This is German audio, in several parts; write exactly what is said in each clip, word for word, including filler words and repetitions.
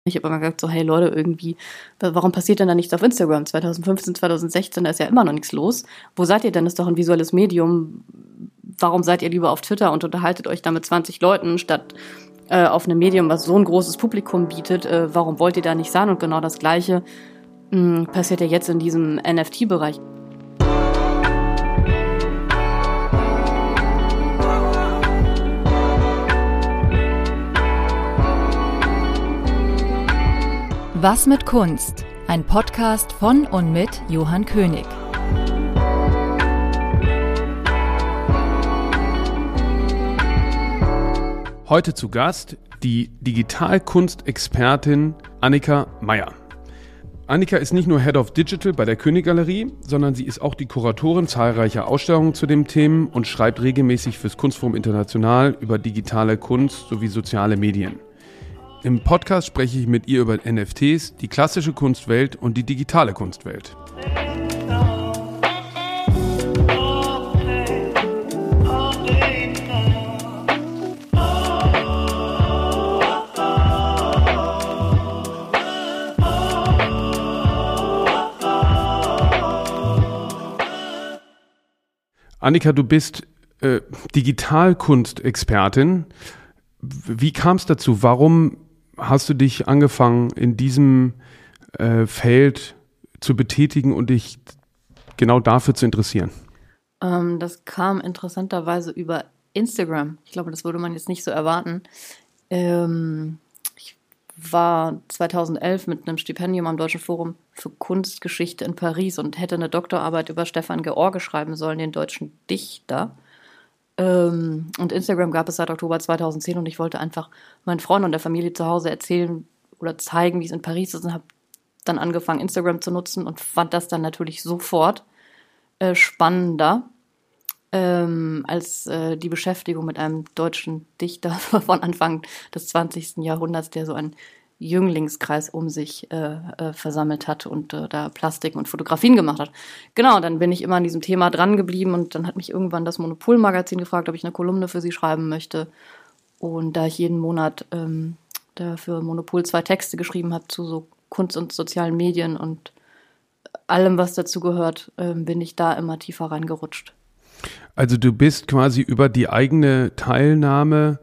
Ich habe immer gesagt, so, hey Leute, irgendwie, warum passiert denn da nichts auf Instagram? zwanzig fünfzehn, zwanzig sechzehn, da ist ja immer noch nichts los. Wo seid ihr denn? Das ist doch ein visuelles Medium. Warum seid ihr lieber auf Twitter und unterhaltet euch da mit zwanzig Leuten, statt äh, auf einem Medium, was so ein großes Publikum bietet? Äh, warum wollt ihr da nicht sein? Und genau das Gleiche mh, passiert ja jetzt in diesem N F T-Bereich. Was mit Kunst? Ein Podcast von und mit Johann König. Heute zu Gast die Digitalkunstexpertin Annika Meyer. Annika ist nicht nur Head of Digital bei der König Galerie, sondern sie ist auch die Kuratorin zahlreicher Ausstellungen zu den Themen und schreibt regelmäßig fürs Kunstforum International über digitale Kunst sowie soziale Medien. Im Podcast spreche ich mit ihr über N F Ts, die klassische Kunstwelt und die digitale Kunstwelt. Annika, du bist äh, Digitalkunstexpertin. Wie kam es dazu? Warum hast du dich angefangen, in diesem äh, Feld zu betätigen und dich genau dafür zu interessieren? Ähm, das kam interessanterweise über Instagram. Ich glaube, das würde man jetzt nicht so erwarten. Ähm, ich war zweitausendelf mit einem Stipendium am Deutschen Forum für Kunstgeschichte in Paris und hätte eine Doktorarbeit über Stefan George schreiben sollen, den deutschen Dichter. Und Instagram gab es seit Oktober zweitausendzehn und ich wollte einfach meinen Freunden und der Familie zu Hause erzählen oder zeigen, wie es in Paris ist, und habe dann angefangen, Instagram zu nutzen und fand das dann natürlich sofort äh, spannender ähm, als äh, die Beschäftigung mit einem deutschen Dichter von Anfang des zwanzigsten Jahrhunderts, der so ein Jünglingskreis um sich äh, äh, versammelt hat und äh, da Plastiken und Fotografien gemacht hat. Genau, dann bin ich immer an diesem Thema dran geblieben und dann hat mich irgendwann das Monopol-Magazin gefragt, ob ich eine Kolumne für sie schreiben möchte. Und da ich jeden Monat ähm, da für Monopol zwei Texte geschrieben habe zu so Kunst und sozialen Medien und allem, was dazu gehört, äh, bin ich da immer tiefer reingerutscht. Also du bist quasi über die eigene Teilnahme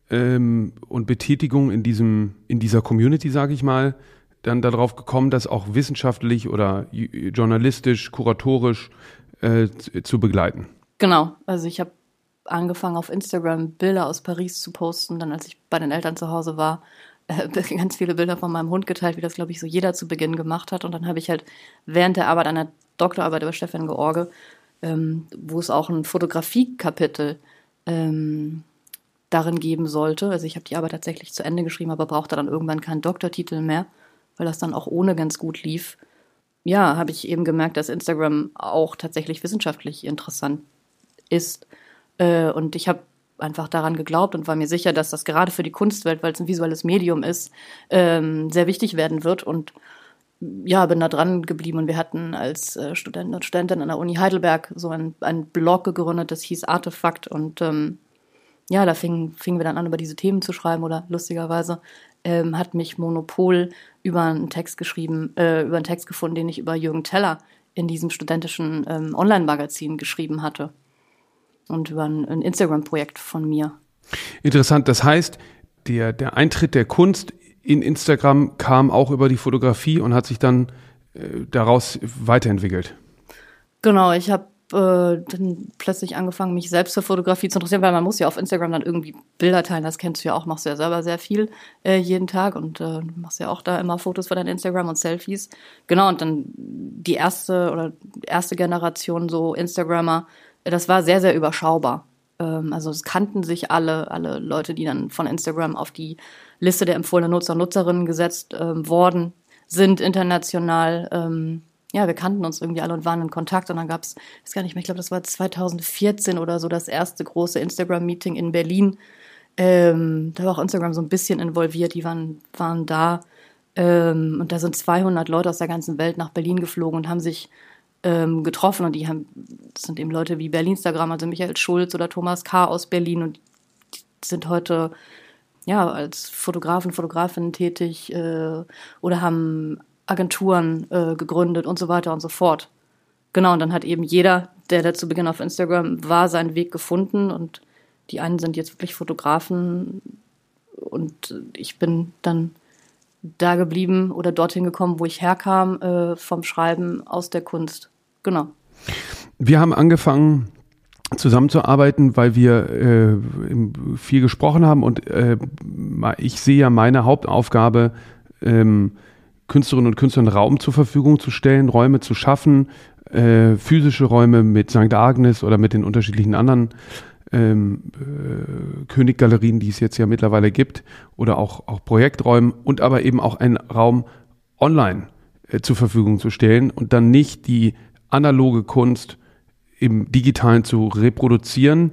und Betätigung in diesem, in dieser Community, sage ich mal, dann darauf gekommen, das auch wissenschaftlich oder journalistisch, kuratorisch äh, zu begleiten. Genau, also ich habe angefangen auf Instagram Bilder aus Paris zu posten, dann als ich bei den Eltern zu Hause war, äh, ganz viele Bilder von meinem Hund geteilt, wie das, glaube ich, so jeder zu Beginn gemacht hat, und dann habe ich halt während der Arbeit an der Doktorarbeit über Stefan George, ähm, wo es auch ein Fotografie-Kapitel ähm, darin geben sollte. Also ich habe die Arbeit tatsächlich zu Ende geschrieben, aber brauchte dann irgendwann keinen Doktortitel mehr, weil das dann auch ohne ganz gut lief. Ja, habe ich eben gemerkt, dass Instagram auch tatsächlich wissenschaftlich interessant ist. Und ich habe einfach daran geglaubt und war mir sicher, dass das gerade für die Kunstwelt, weil es ein visuelles Medium ist, sehr wichtig werden wird. Und ja, bin da dran geblieben. Und wir hatten als Studenten und Studentin an der Uni Heidelberg so einen, einen Blog gegründet, das hieß Artefakt. Und ähm, ja, da fingen, fingen wir dann an, über diese Themen zu schreiben, oder lustigerweise ähm, hat mich Monopol über einen Text geschrieben, äh, über einen Text gefunden, den ich über Jürgen Teller in diesem studentischen ähm, Online-Magazin geschrieben hatte und über ein, ein Instagram-Projekt von mir. Interessant, das heißt, der, der Eintritt der Kunst in Instagram kam auch über die Fotografie und hat sich dann äh, daraus weiterentwickelt. Genau, ich habe dann plötzlich angefangen, mich selbst für Fotografie zu interessieren, weil man muss ja auf Instagram dann irgendwie Bilder teilen, das kennst du ja auch, machst du ja selber sehr viel äh, jeden Tag und äh, machst ja auch da immer Fotos für dein Instagram und Selfies. Genau, und dann die erste oder erste Generation so Instagrammer, das war sehr, sehr überschaubar. Ähm, also es kannten sich alle, alle Leute, die dann von Instagram auf die Liste der empfohlenen Nutzer und Nutzerinnen gesetzt ähm, worden sind, international. Ähm, Ja, wir kannten uns irgendwie alle und waren in Kontakt, und dann gab es, ich weiß gar nicht mehr, ich glaube, das war zweitausendvierzehn oder so, das erste große Instagram-Meeting in Berlin. Ähm, da war auch Instagram so ein bisschen involviert, die waren, waren da. Ähm, und da sind zweihundert Leute aus der ganzen Welt nach Berlin geflogen und haben sich ähm, getroffen. Und die haben, das sind eben Leute wie Berlinstagram, also Michael Schulz oder Thomas K. aus Berlin, und die sind heute ja, als Fotografen, Fotografinnen tätig äh, oder haben Agenturen äh, gegründet und so weiter und so fort. Genau, und dann hat eben jeder, der da zu Beginn auf Instagram war, seinen Weg gefunden und die einen sind jetzt wirklich Fotografen und ich bin dann da geblieben oder dorthin gekommen, wo ich herkam, äh, vom Schreiben aus der Kunst. Genau. Wir haben angefangen zusammenzuarbeiten, weil wir äh, viel gesprochen haben und äh, ich sehe ja meine Hauptaufgabe, ähm, Künstlerinnen und Künstlern Raum zur Verfügung zu stellen, Räume zu schaffen, äh, physische Räume mit Sankt Agnes oder mit den unterschiedlichen anderen ähm, äh, Königgalerien, die es jetzt ja mittlerweile gibt, oder auch, auch Projekträumen und aber eben auch einen Raum online äh, zur Verfügung zu stellen und dann nicht die analoge Kunst im Digitalen zu reproduzieren,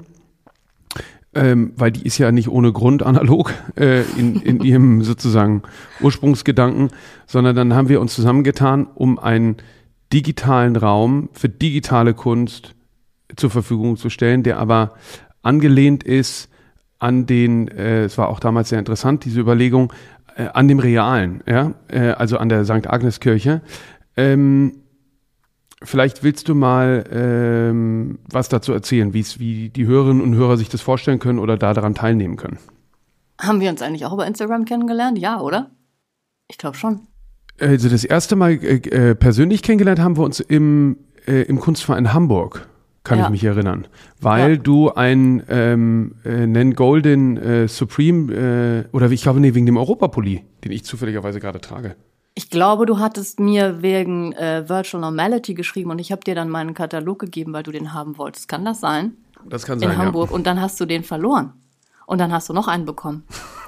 ähm, weil die ist ja nicht ohne Grund analog äh, in, in ihrem sozusagen Ursprungsgedanken, sondern dann haben wir uns zusammengetan, um einen digitalen Raum für digitale Kunst zur Verfügung zu stellen, der aber angelehnt ist an den, äh, es war auch damals sehr interessant, diese Überlegung, äh, an dem Realen, ja, äh, also an der Sankt Agnes Kirche. Ähm, Vielleicht willst du mal ähm, was dazu erzählen, wie die Hörerinnen und Hörer sich das vorstellen können oder da daran teilnehmen können. Haben wir uns eigentlich auch über Instagram kennengelernt? Ja, oder? Ich glaube schon. Also das erste Mal äh, persönlich kennengelernt haben wir uns im, äh, im Kunstverein Hamburg, kann ja. ich mich erinnern. Weil ja. du ein ähm, äh, Nen Golden äh, Supreme, äh, oder ich glaube, nee, wegen dem Europapulli, den ich zufälligerweise gerade trage. Ich glaube, du hattest mir wegen äh, Virtual Normality geschrieben und ich habe dir dann meinen Katalog gegeben, weil du den haben wolltest. Kann das sein? Das kann sein, in Hamburg. Ja. Und dann hast du den verloren. Und dann hast du noch einen bekommen.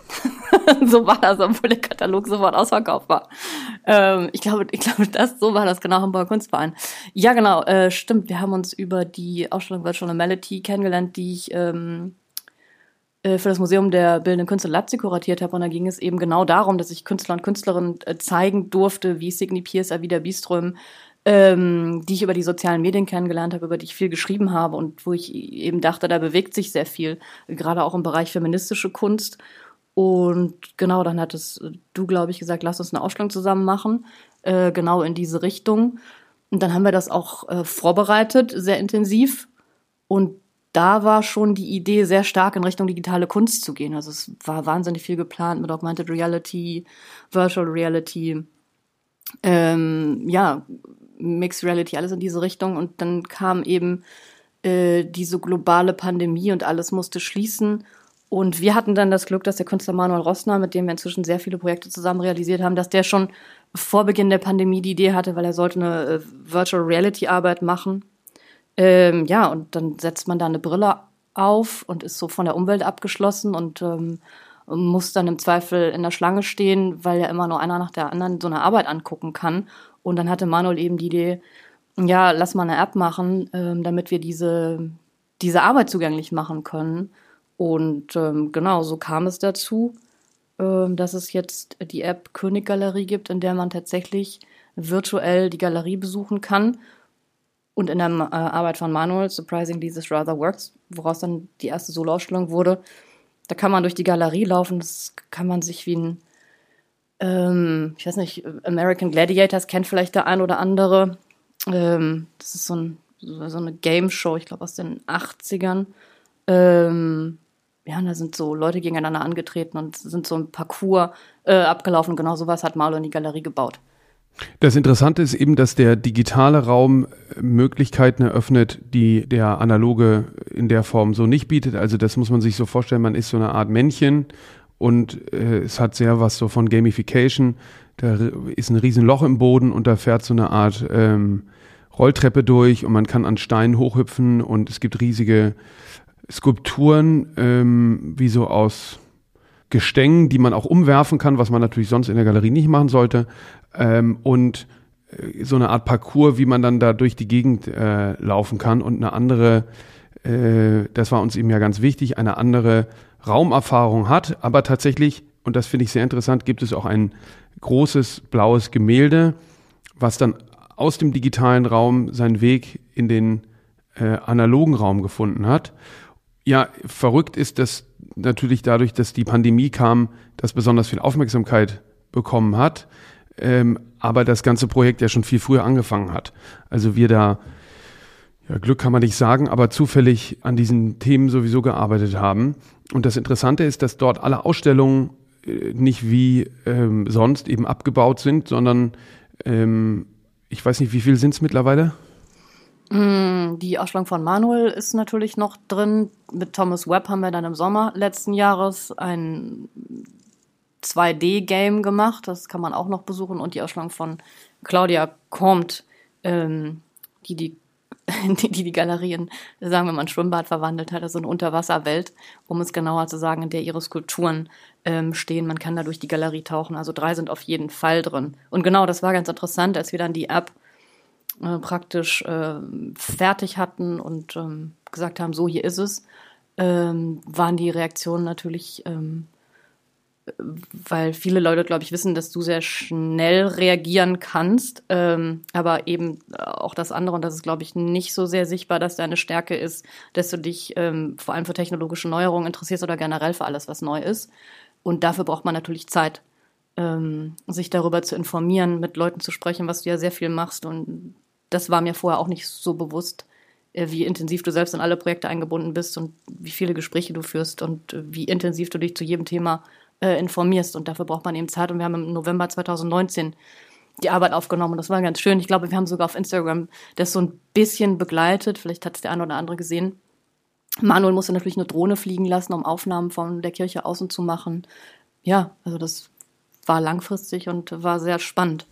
So war das, obwohl der Katalog sofort ausverkauft war. Ähm, ich glaube, ich glaube, das so war das, genau, Hamburger Kunstverein. Ja, genau, äh, stimmt. Wir haben uns über die Ausstellung Virtual Normality kennengelernt, die ich ähm, für das Museum der Bildenden Künste Leipzig kuratiert habe. Und da ging es eben genau darum, dass ich Künstler und Künstlerinnen zeigen durfte, wie Signy Piers, Avida Byström, ähm, die ich über die sozialen Medien kennengelernt habe, über die ich viel geschrieben habe und wo ich eben dachte, da bewegt sich sehr viel, gerade auch im Bereich feministische Kunst. Und genau, dann hattest du, glaube ich, gesagt, lass uns eine Ausstellung zusammen machen, äh, genau in diese Richtung. Und dann haben wir das auch äh, vorbereitet, sehr intensiv. Und da war schon die Idee, sehr stark in Richtung digitale Kunst zu gehen. Also es war wahnsinnig viel geplant mit Augmented Reality, Virtual Reality, ähm, ja, Mixed Reality, alles in diese Richtung. Und dann kam eben äh, diese globale Pandemie und alles musste schließen. Und wir hatten dann das Glück, dass der Künstler Manuel Rossner, mit dem wir inzwischen sehr viele Projekte zusammen realisiert haben, dass der schon vor Beginn der Pandemie die Idee hatte, weil er sollte eine äh, Virtual Reality Arbeit machen. Ähm, ja, und dann setzt man da eine Brille auf und ist so von der Umwelt abgeschlossen und ähm, muss dann im Zweifel in der Schlange stehen, weil ja immer nur einer nach der anderen so eine Arbeit angucken kann. Und dann hatte Manuel eben die Idee, ja, lass mal eine App machen, ähm, damit wir diese, diese Arbeit zugänglich machen können. Und ähm, genau, so kam es dazu, ähm, dass es jetzt die App Königgalerie gibt, in der man tatsächlich virtuell die Galerie besuchen kann. Und in der äh, Arbeit von Manuel, Surprisingly This Rather Works, woraus dann die erste Solo-Ausstellung wurde, da kann man durch die Galerie laufen, das kann man sich wie ein, ähm, ich weiß nicht, American Gladiators kennt vielleicht der ein oder andere. Ähm, das ist so, ein, so eine Game-Show, ich glaube aus den achtzigern. Ähm, ja, und da sind so Leute gegeneinander angetreten und sind so ein Parcours äh, abgelaufen. Genau sowas hat Manuel in die Galerie gebaut. Das Interessante ist eben, dass der digitale Raum Möglichkeiten eröffnet, die der analoge in der Form so nicht bietet. Also das muss man sich so vorstellen, man ist so eine Art Männchen und äh, es hat sehr was so von Gamification. Da ist ein riesen Loch im Boden und da fährt so eine Art ähm, Rolltreppe durch und man kann an Steinen hochhüpfen und es gibt riesige Skulpturen, ähm, wie so aus Gestängen, die man auch umwerfen kann, was man natürlich sonst in der Galerie nicht machen sollte. Ähm, und äh, so eine Art Parcours, wie man dann da durch die Gegend äh, laufen kann und eine andere, äh, das war uns eben ja ganz wichtig, eine andere Raumerfahrung hat. Aber tatsächlich, und das finde ich sehr interessant, gibt es auch ein großes blaues Gemälde, was dann aus dem digitalen Raum seinen Weg in den äh, analogen Raum gefunden hat. Ja, verrückt ist, dass natürlich dadurch, dass die Pandemie kam, das besonders viel Aufmerksamkeit bekommen hat, ähm, aber das ganze Projekt ja schon viel früher angefangen hat. Also wir da, ja, Glück kann man nicht sagen, aber zufällig an diesen Themen sowieso gearbeitet haben. Und das Interessante ist, dass dort alle Ausstellungen äh, nicht wie ähm, sonst eben abgebaut sind, sondern ähm, ich weiß nicht, wie viel sind es mittlerweile? Die Ausstellung von Manuel ist natürlich noch drin. Mit Thomas Webb haben wir dann im Sommer letzten Jahres ein zwei D-Game gemacht. Das kann man auch noch besuchen. Und die Ausstellung von Claudia Comte, ähm, die, die, die die Galerie in, sagen wir mal, ein Schwimmbad verwandelt hat, also eine Unterwasserwelt, um es genauer zu sagen, in der ihre Skulpturen ähm, stehen. Man kann da durch die Galerie tauchen. Also drei sind auf jeden Fall drin. Und genau, das war ganz interessant, als wir dann die App Äh, praktisch äh, fertig hatten und ähm, gesagt haben, so, hier ist es, ähm, waren die Reaktionen natürlich, ähm, weil viele Leute, glaube ich, wissen, dass du sehr schnell reagieren kannst, ähm, aber eben auch das andere, und das ist, glaube ich, nicht so sehr sichtbar, dass deine Stärke ist, dass du dich ähm, vor allem für technologische Neuerungen interessierst oder generell für alles, was neu ist. Und dafür braucht man natürlich Zeit, ähm, sich darüber zu informieren, mit Leuten zu sprechen, was du ja sehr viel machst. Und das war mir vorher auch nicht so bewusst, äh, wie intensiv du selbst in alle Projekte eingebunden bist und wie viele Gespräche du führst und äh, wie intensiv du dich zu jedem Thema äh, informierst. Und dafür braucht man eben Zeit. Und wir haben im November zwanzig neunzehn die Arbeit aufgenommen. Und das war ganz schön. Ich glaube, wir haben sogar auf Instagram das so ein bisschen begleitet. Vielleicht hat es der eine oder andere gesehen. Manuel musste natürlich eine Drohne fliegen lassen, um Aufnahmen von der Kirche außen zu machen. Ja, also das war langfristig und war sehr spannend.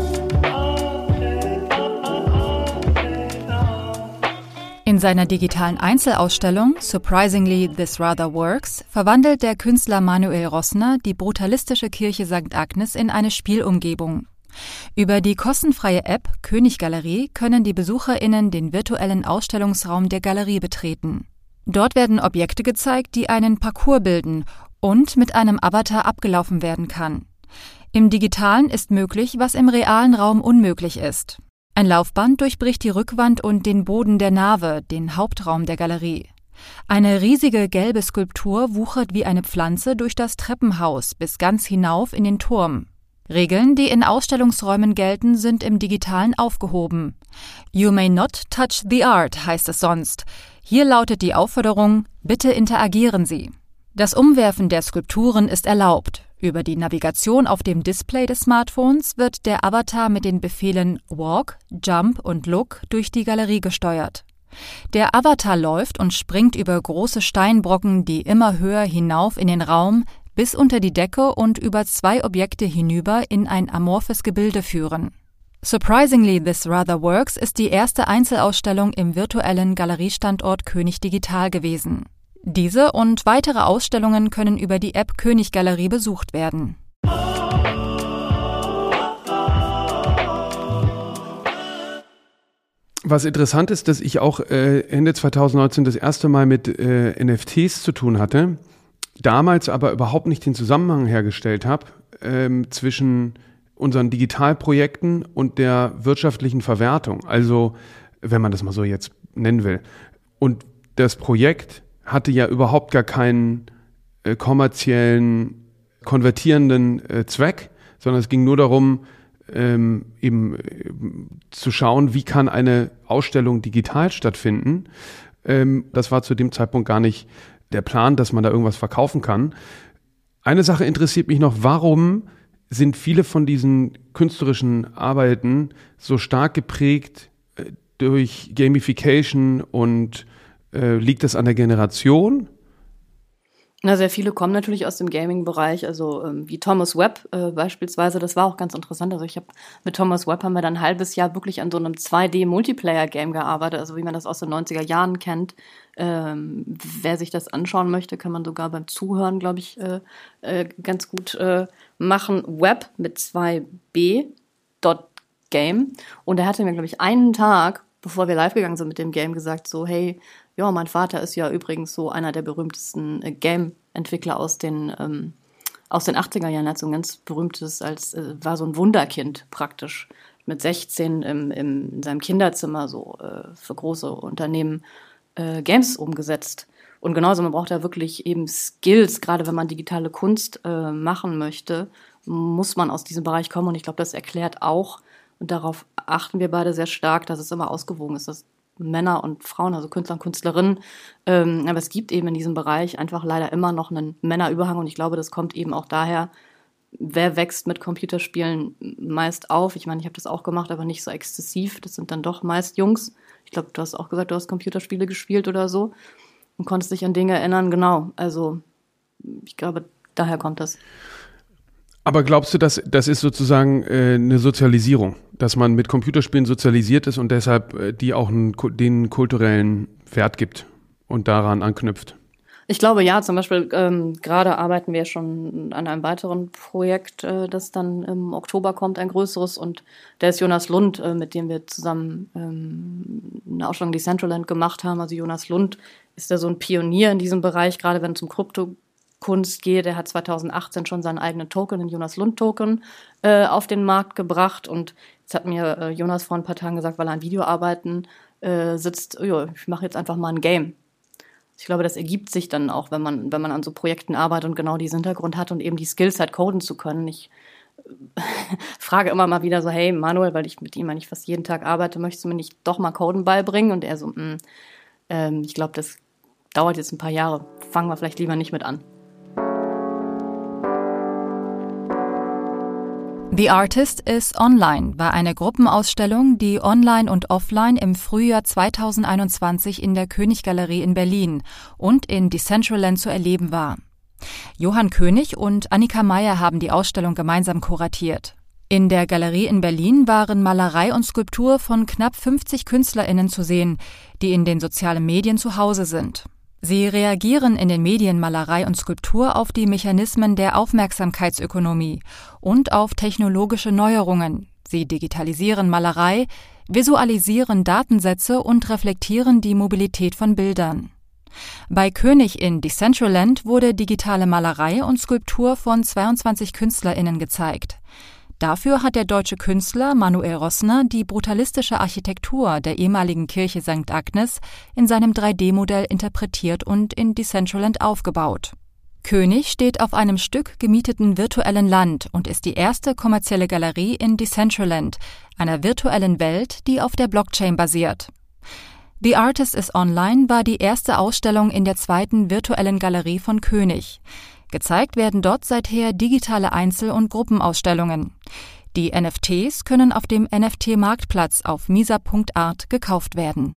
In seiner digitalen Einzelausstellung Surprisingly This Rather Works verwandelt der Künstler Manuel Rossner die brutalistische Kirche Sankt Agnes in eine Spielumgebung. Über die kostenfreie App Königgalerie können die BesucherInnen den virtuellen Ausstellungsraum der Galerie betreten. Dort werden Objekte gezeigt, die einen Parcours bilden und mit einem Avatar abgelaufen werden kann. Im Digitalen ist möglich, was im realen Raum unmöglich ist. Ein Laufband durchbricht die Rückwand und den Boden der Nave, den Hauptraum der Galerie. Eine riesige gelbe Skulptur wuchert wie eine Pflanze durch das Treppenhaus bis ganz hinauf in den Turm. Regeln, die in Ausstellungsräumen gelten, sind im Digitalen aufgehoben. You may not touch the art, heißt es sonst. Hier lautet die Aufforderung, bitte interagieren Sie. Das Umwerfen der Skulpturen ist erlaubt. Über die Navigation auf dem Display des Smartphones wird der Avatar mit den Befehlen Walk, Jump und Look durch die Galerie gesteuert. Der Avatar läuft und springt über große Steinbrocken, die immer höher hinauf in den Raum, bis unter die Decke und über zwei Objekte hinüber in ein amorphes Gebilde führen. Surprisingly This Rather Works ist die erste Einzelausstellung im virtuellen Galeriestandort König Digital gewesen. Diese und weitere Ausstellungen können über die App Königgalerie besucht werden. Was interessant ist, dass ich auch äh, Ende zwanzig neunzehn das erste Mal mit äh, N F Ts zu tun hatte, damals aber überhaupt nicht den Zusammenhang hergestellt habe ähm, zwischen unseren Digitalprojekten und der wirtschaftlichen Verwertung. Also, wenn man das mal so jetzt nennen will. Und das Projekt hatte ja überhaupt gar keinen äh, kommerziellen, konvertierenden äh, Zweck, sondern es ging nur darum, ähm, eben äh, zu schauen, wie kann eine Ausstellung digital stattfinden. Ähm, das war zu dem Zeitpunkt gar nicht der Plan, dass man da irgendwas verkaufen kann. Eine Sache interessiert mich noch, warum sind viele von diesen künstlerischen Arbeiten so stark geprägt äh, durch Gamification und Äh, liegt das an der Generation? Na, sehr viele kommen natürlich aus dem Gaming-Bereich, also ähm, wie Thomas Webb äh, beispielsweise, das war auch ganz interessant. Also ich habe mit Thomas Webb haben wir dann ein halbes Jahr wirklich an so einem zwei D-Multiplayer-Game gearbeitet, also wie man das aus den neunziger Jahren kennt. Ähm, wer sich das anschauen möchte, kann man sogar beim Zuhören, glaube ich, äh, äh, ganz gut äh, machen. Webb mit zwei B, dot Game. Und er hatte mir, glaube ich, einen Tag, bevor wir live gegangen sind mit dem Game, gesagt so, hey, ja, mein Vater ist ja übrigens so einer der berühmtesten äh, Game-Entwickler aus den ähm, aus den achtziger Jahren. Er hat so ein ganz berühmtes, als äh, war so ein Wunderkind praktisch, mit sechzehn im, im, in seinem Kinderzimmer so äh, für große Unternehmen äh, Games umgesetzt. Und genauso, man braucht ja wirklich eben Skills, gerade wenn man digitale Kunst äh, machen möchte, muss man aus diesem Bereich kommen. Und ich glaube, das erklärt auch, und darauf achten wir beide sehr stark, dass es immer ausgewogen ist, dass Männer und Frauen, also Künstler und Künstlerinnen, ähm, aber es gibt eben in diesem Bereich einfach leider immer noch einen Männerüberhang. Und ich glaube, das kommt eben auch daher, wer wächst mit Computerspielen meist auf? Ich meine, ich habe das auch gemacht, aber nicht so exzessiv. Das sind dann doch meist Jungs. Ich glaube, du hast auch gesagt, du hast Computerspiele gespielt oder so und konntest dich an Dinge erinnern. Genau, also ich glaube, daher kommt das. Aber glaubst du, dass das ist sozusagen äh, eine Sozialisierung, dass man mit Computerspielen sozialisiert ist und deshalb äh, die auch einen, den kulturellen Wert gibt und daran anknüpft? Ich glaube, ja, zum Beispiel ähm, gerade arbeiten wir schon an einem weiteren Projekt, äh, das dann im Oktober kommt, ein größeres. Und der ist Jonas Lund, äh, mit dem wir zusammen ähm, eine Ausstellung Decentraland gemacht haben. Also Jonas Lund ist da so ein Pionier in diesem Bereich, gerade wenn es um Kryptokunst geht. Er hat zweitausendachtzehn schon seinen eigenen Token, den Jonas Lund Token, äh, auf den Markt gebracht. Und jetzt hat mir äh, Jonas vor ein paar Tagen gesagt, weil er an Videoarbeiten äh, sitzt, oh, ich mache jetzt einfach mal ein Game. Ich glaube, das ergibt sich dann auch, wenn man, wenn man an so Projekten arbeitet und genau diesen Hintergrund hat und eben die Skills hat, coden zu können. Ich frage immer mal wieder so, hey Manuel, weil ich mit ihm eigentlich fast jeden Tag arbeite, möchtest du mir nicht doch mal Coden beibringen? Und er so, mh, ähm, ich glaube, das dauert jetzt ein paar Jahre. Fangen wir vielleicht lieber nicht mit an. The Artist is Online war eine Gruppenausstellung, die online und offline im Frühjahr zweitausendeinundzwanzig in der König-Galerie in Berlin und in Decentraland zu erleben war. Johann König und Annika Meyer haben die Ausstellung gemeinsam kuratiert. In der Galerie in Berlin waren Malerei und Skulptur von knapp fünfzig KünstlerInnen zu sehen, die in den sozialen Medien zu Hause sind. Sie reagieren in den Medien Malerei und Skulptur auf die Mechanismen der Aufmerksamkeitsökonomie und auf technologische Neuerungen. Sie digitalisieren Malerei, visualisieren Datensätze und reflektieren die Mobilität von Bildern. Bei König in Decentraland wurde digitale Malerei und Skulptur von zweiundzwanzig KünstlerInnen gezeigt. Dafür hat der deutsche Künstler Manuel Rossner die brutalistische Architektur der ehemaligen Kirche Sankt Agnes in seinem drei D Modell interpretiert und in Decentraland aufgebaut. König steht auf einem Stück gemieteten virtuellen Land und ist die erste kommerzielle Galerie in Decentraland, einer virtuellen Welt, die auf der Blockchain basiert. The Artist is Online war die erste Ausstellung in der zweiten virtuellen Galerie von König. Gezeigt werden dort seither digitale Einzel- und Gruppenausstellungen. Die N F Ts können auf dem N F T-Marktplatz auf misa punkt art gekauft werden.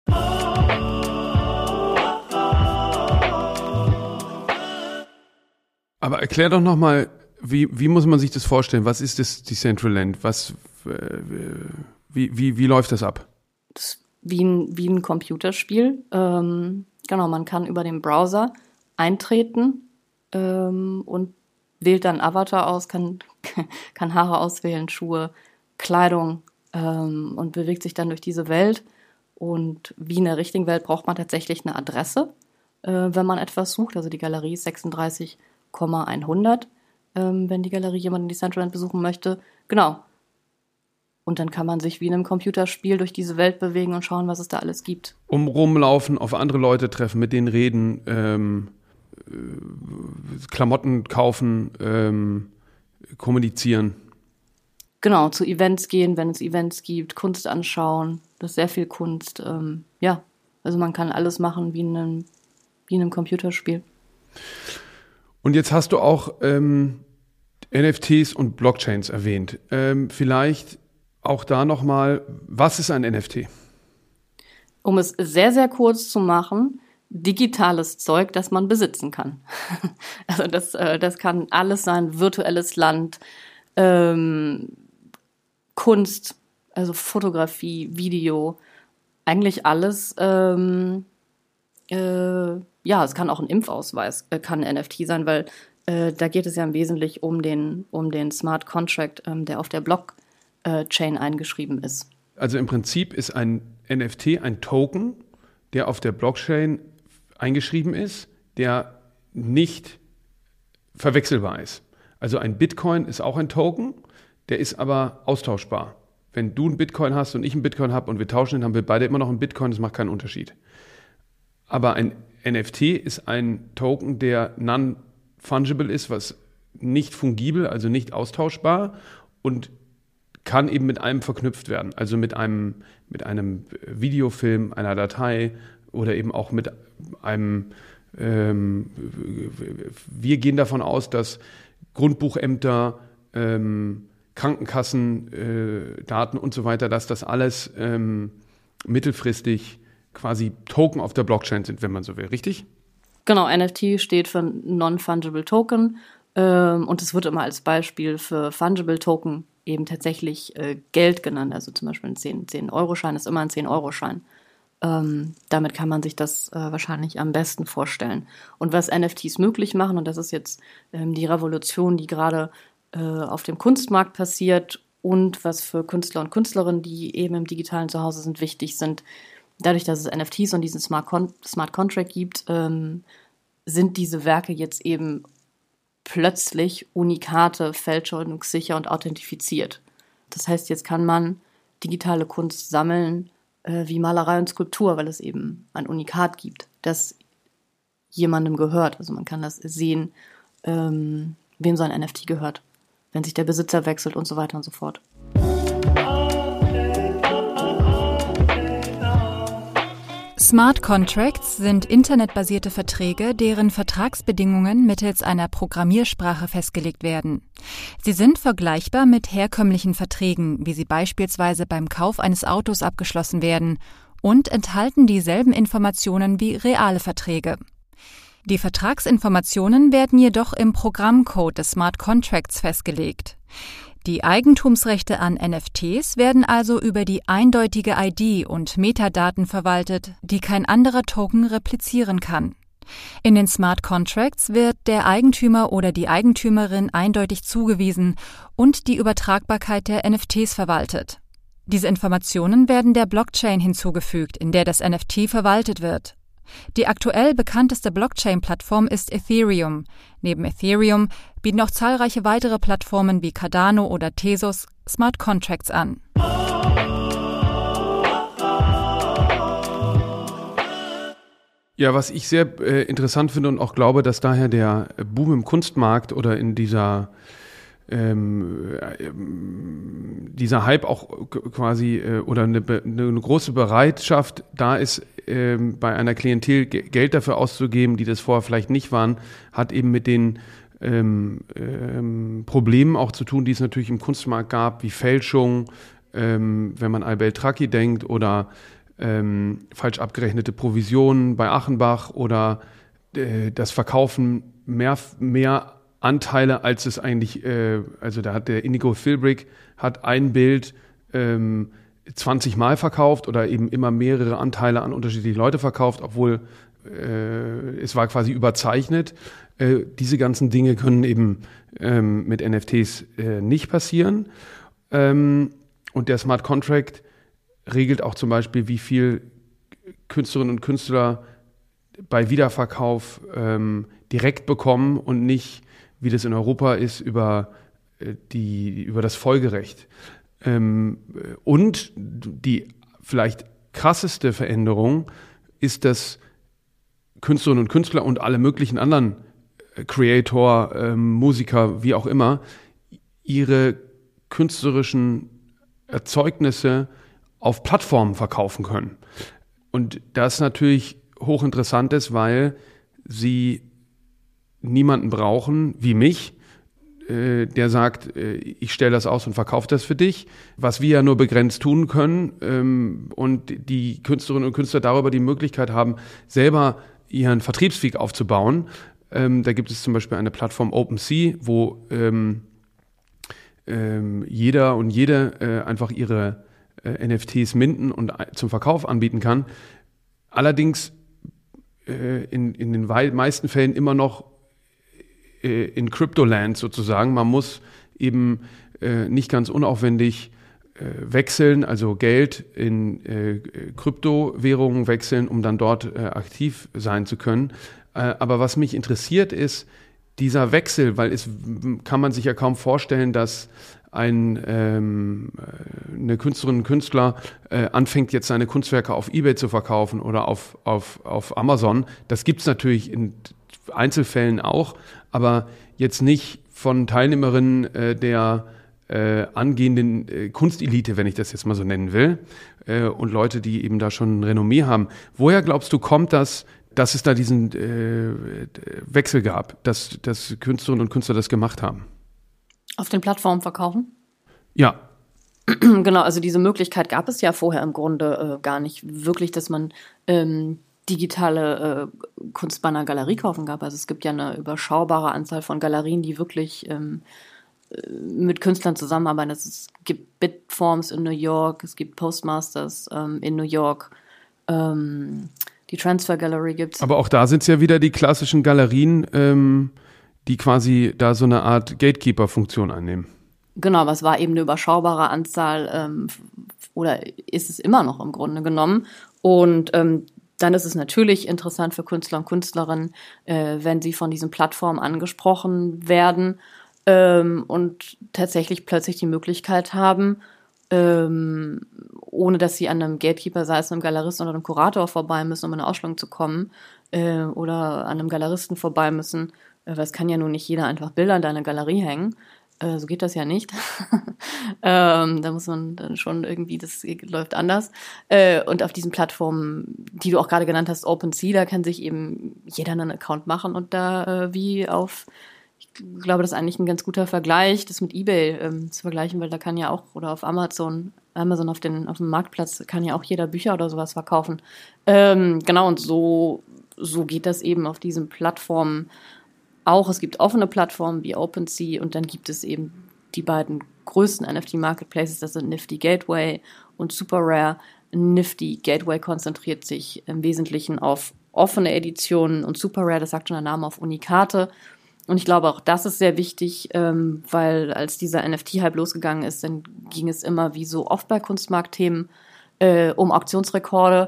Aber erklär doch nochmal, wie, wie muss man sich das vorstellen? Was ist das Decentraland? Was, äh, wie, wie, wie läuft das ab? Das ist wie ein, wie ein Computerspiel. Ähm, genau, man kann über den Browser eintreten und wählt dann Avatar aus, kann, kann Haare auswählen, Schuhe, Kleidung ähm, und bewegt sich dann durch diese Welt. Und wie in der richtigen Welt braucht man tatsächlich eine Adresse, äh, wenn man etwas sucht. Also die Galerie ist sechsunddreißig hundert, ähm, wenn die Galerie jemanden in Decentraland besuchen möchte. Genau. Und dann kann man sich wie in einem Computerspiel durch diese Welt bewegen und schauen, was es da alles gibt. Um rumlaufen, auf andere Leute treffen, mit denen reden, ähm Klamotten kaufen, ähm, kommunizieren. Genau, zu Events gehen, wenn es Events gibt, Kunst anschauen, das ist sehr viel Kunst. Ähm, ja, also man kann alles machen wie in einem, wie in einem Computerspiel. Und jetzt hast du auch ähm, N F Ts und Blockchains erwähnt. Ähm, vielleicht auch da nochmal, was ist ein N F T? Um es sehr, sehr kurz zu machen, digitales Zeug, das man besitzen kann. Also das, äh, das kann alles sein, virtuelles Land, ähm, Kunst, also Fotografie, Video, eigentlich alles. Ähm, äh, ja, es kann auch ein Impfausweis, äh, kann ein N F T sein, weil äh, da geht es ja im Wesentlichen um den, um den Smart Contract, ähm, der auf der Blockchain eingeschrieben ist. Also im Prinzip ist ein N F T ein Token, der auf der Blockchain eingeschrieben ist, der nicht verwechselbar ist. Also ein Bitcoin ist auch ein Token, der ist aber austauschbar. Wenn du einen Bitcoin hast und ich einen Bitcoin habe und wir tauschen den, haben wir beide immer noch einen Bitcoin, das macht keinen Unterschied. Aber ein N F T ist ein Token, der non-fungible ist, was nicht fungibel, also nicht austauschbar und kann eben mit einem verknüpft werden, also mit einem, mit einem Videofilm, einer Datei oder eben auch mit einem, ähm, wir gehen davon aus, dass Grundbuchämter, ähm, Krankenkassen, äh, Daten und so weiter, dass das alles ähm, mittelfristig quasi Token auf der Blockchain sind, wenn man so will, richtig? Genau, N F T steht für Non-Fungible Token ähm, und es wird immer als Beispiel für Fungible Token eben tatsächlich äh, Geld genannt. Also zum Beispiel ein zehn-Euro-Schein ist immer ein zehn-Euro-Schein. Ähm, damit kann man sich das äh, wahrscheinlich am besten vorstellen. Und was N F Ts möglich machen, und das ist jetzt ähm, die Revolution, die gerade äh, auf dem Kunstmarkt passiert und was für Künstler und Künstlerinnen, die eben im digitalen Zuhause sind, wichtig sind, dadurch, dass es N F Ts und diesen Smart, Con- Smart Contract gibt, ähm, sind diese Werke jetzt eben plötzlich Unikate, fälschungssicher und authentifiziert. Das heißt, jetzt kann man digitale Kunst sammeln äh, wie Malerei und Skulptur, weil es eben ein Unikat gibt, das jemandem gehört. Also man kann das sehen, ähm, wem so ein N F T gehört, wenn sich der Besitzer wechselt und so weiter und so fort. Smart Contracts sind internetbasierte Verträge, deren Vertragsbedingungen mittels einer Programmiersprache festgelegt werden. Sie sind vergleichbar mit herkömmlichen Verträgen, wie sie beispielsweise beim Kauf eines Autos abgeschlossen werden, und enthalten dieselben Informationen wie reale Verträge. Die Vertragsinformationen werden jedoch im Programmcode des Smart Contracts festgelegt. Die Eigentumsrechte an N F Ts werden also über die eindeutige I D und Metadaten verwaltet, die kein anderer Token replizieren kann. In den Smart Contracts wird der Eigentümer oder die Eigentümerin eindeutig zugewiesen und die Übertragbarkeit der N F Ts verwaltet. Diese Informationen werden der Blockchain hinzugefügt, in der das N F T verwaltet wird. Die aktuell bekannteste Blockchain-Plattform ist Ethereum. Neben Ethereum bieten auch zahlreiche weitere Plattformen wie Cardano oder Tezos Smart Contracts an. Ja, was ich sehr äh, interessant finde und auch glaube, dass daher der Boom im Kunstmarkt oder in dieser ähm, äh, dieser Hype auch quasi äh, oder eine, eine große Bereitschaft da ist, ähm, bei einer Klientel G- Geld dafür auszugeben, die das vorher vielleicht nicht waren, hat eben mit den ähm, ähm, Problemen auch zu tun, die es natürlich im Kunstmarkt gab, wie Fälschung, ähm, wenn man an Beltraki denkt oder ähm, falsch abgerechnete Provisionen bei Achenbach oder äh, das Verkaufen mehr, mehr Anteile, als es eigentlich, äh, also da hat der Inigo Philbrick hat ein Bild ähm, zwanzig Mal verkauft oder eben immer mehrere Anteile an unterschiedliche Leute verkauft, obwohl äh, es war quasi überzeichnet. Äh, diese ganzen Dinge können eben ähm, mit N F Ts äh, nicht passieren. Ähm, und der Smart Contract regelt auch zum Beispiel, wie viel Künstlerinnen und Künstler bei Wiederverkauf ähm, direkt bekommen und nicht, wie das in Europa ist, über, die, über das Folgerecht. Ähm, und die vielleicht krasseste Veränderung ist, dass Künstlerinnen und Künstler und alle möglichen anderen Creator, ähm, Musiker, wie auch immer, ihre künstlerischen Erzeugnisse auf Plattformen verkaufen können. Und das natürlich hochinteressant ist, weil sie niemanden brauchen wie mich, äh, der sagt, äh, ich stelle das aus und verkaufe das für dich, was wir ja nur begrenzt tun können ähm, und die Künstlerinnen und Künstler darüber die Möglichkeit haben, selber ihren Vertriebsweg aufzubauen. Ähm, da gibt es zum Beispiel eine Plattform OpenSea, wo ähm, ähm, jeder und jede äh, einfach ihre äh, N F Ts minden und zum Verkauf anbieten kann. Allerdings äh, in, in den wei- meisten Fällen immer noch in Cryptoland sozusagen. Man muss eben äh, nicht ganz unaufwendig äh, wechseln, also Geld in äh, Kryptowährungen wechseln, um dann dort äh, aktiv sein zu können. Äh, aber was mich interessiert ist, dieser Wechsel, weil es kann man sich ja kaum vorstellen, dass ein ähm, eine Künstlerin, Künstler äh, anfängt jetzt seine Kunstwerke auf eBay zu verkaufen oder auf, auf, auf Amazon. Das gibt's natürlich in Einzelfällen auch, aber jetzt nicht von Teilnehmerinnen äh, der äh, angehenden äh, Kunstelite, wenn ich das jetzt mal so nennen will, äh, und Leute, die eben da schon ein Renommee haben. Woher glaubst du, kommt das, dass es da diesen äh, Wechsel gab, dass, dass Künstlerinnen und Künstler das gemacht haben? Auf den Plattformen verkaufen? Ja. Genau, also diese Möglichkeit gab es ja vorher im Grunde äh, gar nicht wirklich, dass man ähm, digitale äh, Kunst bei einer Galerie kaufen gab. Also es gibt ja eine überschaubare Anzahl von Galerien, die wirklich ähm, mit Künstlern zusammenarbeiten. Es gibt Bitforms in New York, es gibt Postmasters ähm, in New York, ähm, die Transfer Gallery gibt's. Aber auch da sind es ja wieder die klassischen Galerien, ähm, die quasi da so eine Art Gatekeeper-Funktion einnehmen. Genau, aber es war eben eine überschaubare Anzahl ähm, oder ist es immer noch im Grunde genommen. Und ähm, dann ist es natürlich interessant für Künstler und Künstlerinnen, äh, wenn sie von diesen Plattformen angesprochen werden ähm, und tatsächlich plötzlich die Möglichkeit haben, ähm, ohne dass sie an einem Gatekeeper, sei es einem Galeristen oder einem Kurator vorbei müssen, um in eine Ausstellung zu kommen, äh, oder an einem Galeristen vorbei müssen, äh, weil es kann ja nun nicht jeder einfach Bilder in deine Galerie hängen. Äh, so geht das ja nicht. ähm, da muss man dann schon irgendwie, das läuft anders. Äh, und auf diesen Plattformen, die du auch gerade genannt hast, OpenSea, da kann sich eben jeder einen Account machen und da äh, wie auf, ich glaube, das ist eigentlich ein ganz guter Vergleich, das mit eBay ähm, zu vergleichen, weil da kann ja auch, oder auf Amazon, Amazon auf, den, auf dem Marktplatz kann ja auch jeder Bücher oder sowas verkaufen. Ähm, genau, und so, so geht das eben auf diesen Plattformen auch. Es gibt offene Plattformen wie OpenSea und dann gibt es eben die beiden größten N F T-Marketplaces, das sind Nifty Gateway und SuperRare. Nifty Gateway konzentriert sich im Wesentlichen auf offene Editionen und SuperRare, das sagt schon der Name, auf Unikate. Und ich glaube, auch das ist sehr wichtig, ähm, weil als dieser N F T-Hype losgegangen ist, dann ging es immer wie so oft bei Kunstmarktthemen äh, um Auktionsrekorde.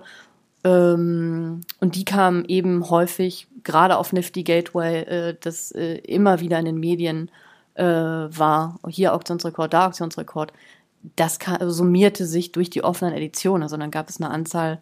Ähm, und die kamen eben häufig, gerade auf Nifty Gateway, äh, das äh, immer wieder in den Medien äh, war, hier Auktionsrekord, da Auktionsrekord. Das kam, summierte sich durch die offenen Editionen. Also dann gab es eine Anzahl,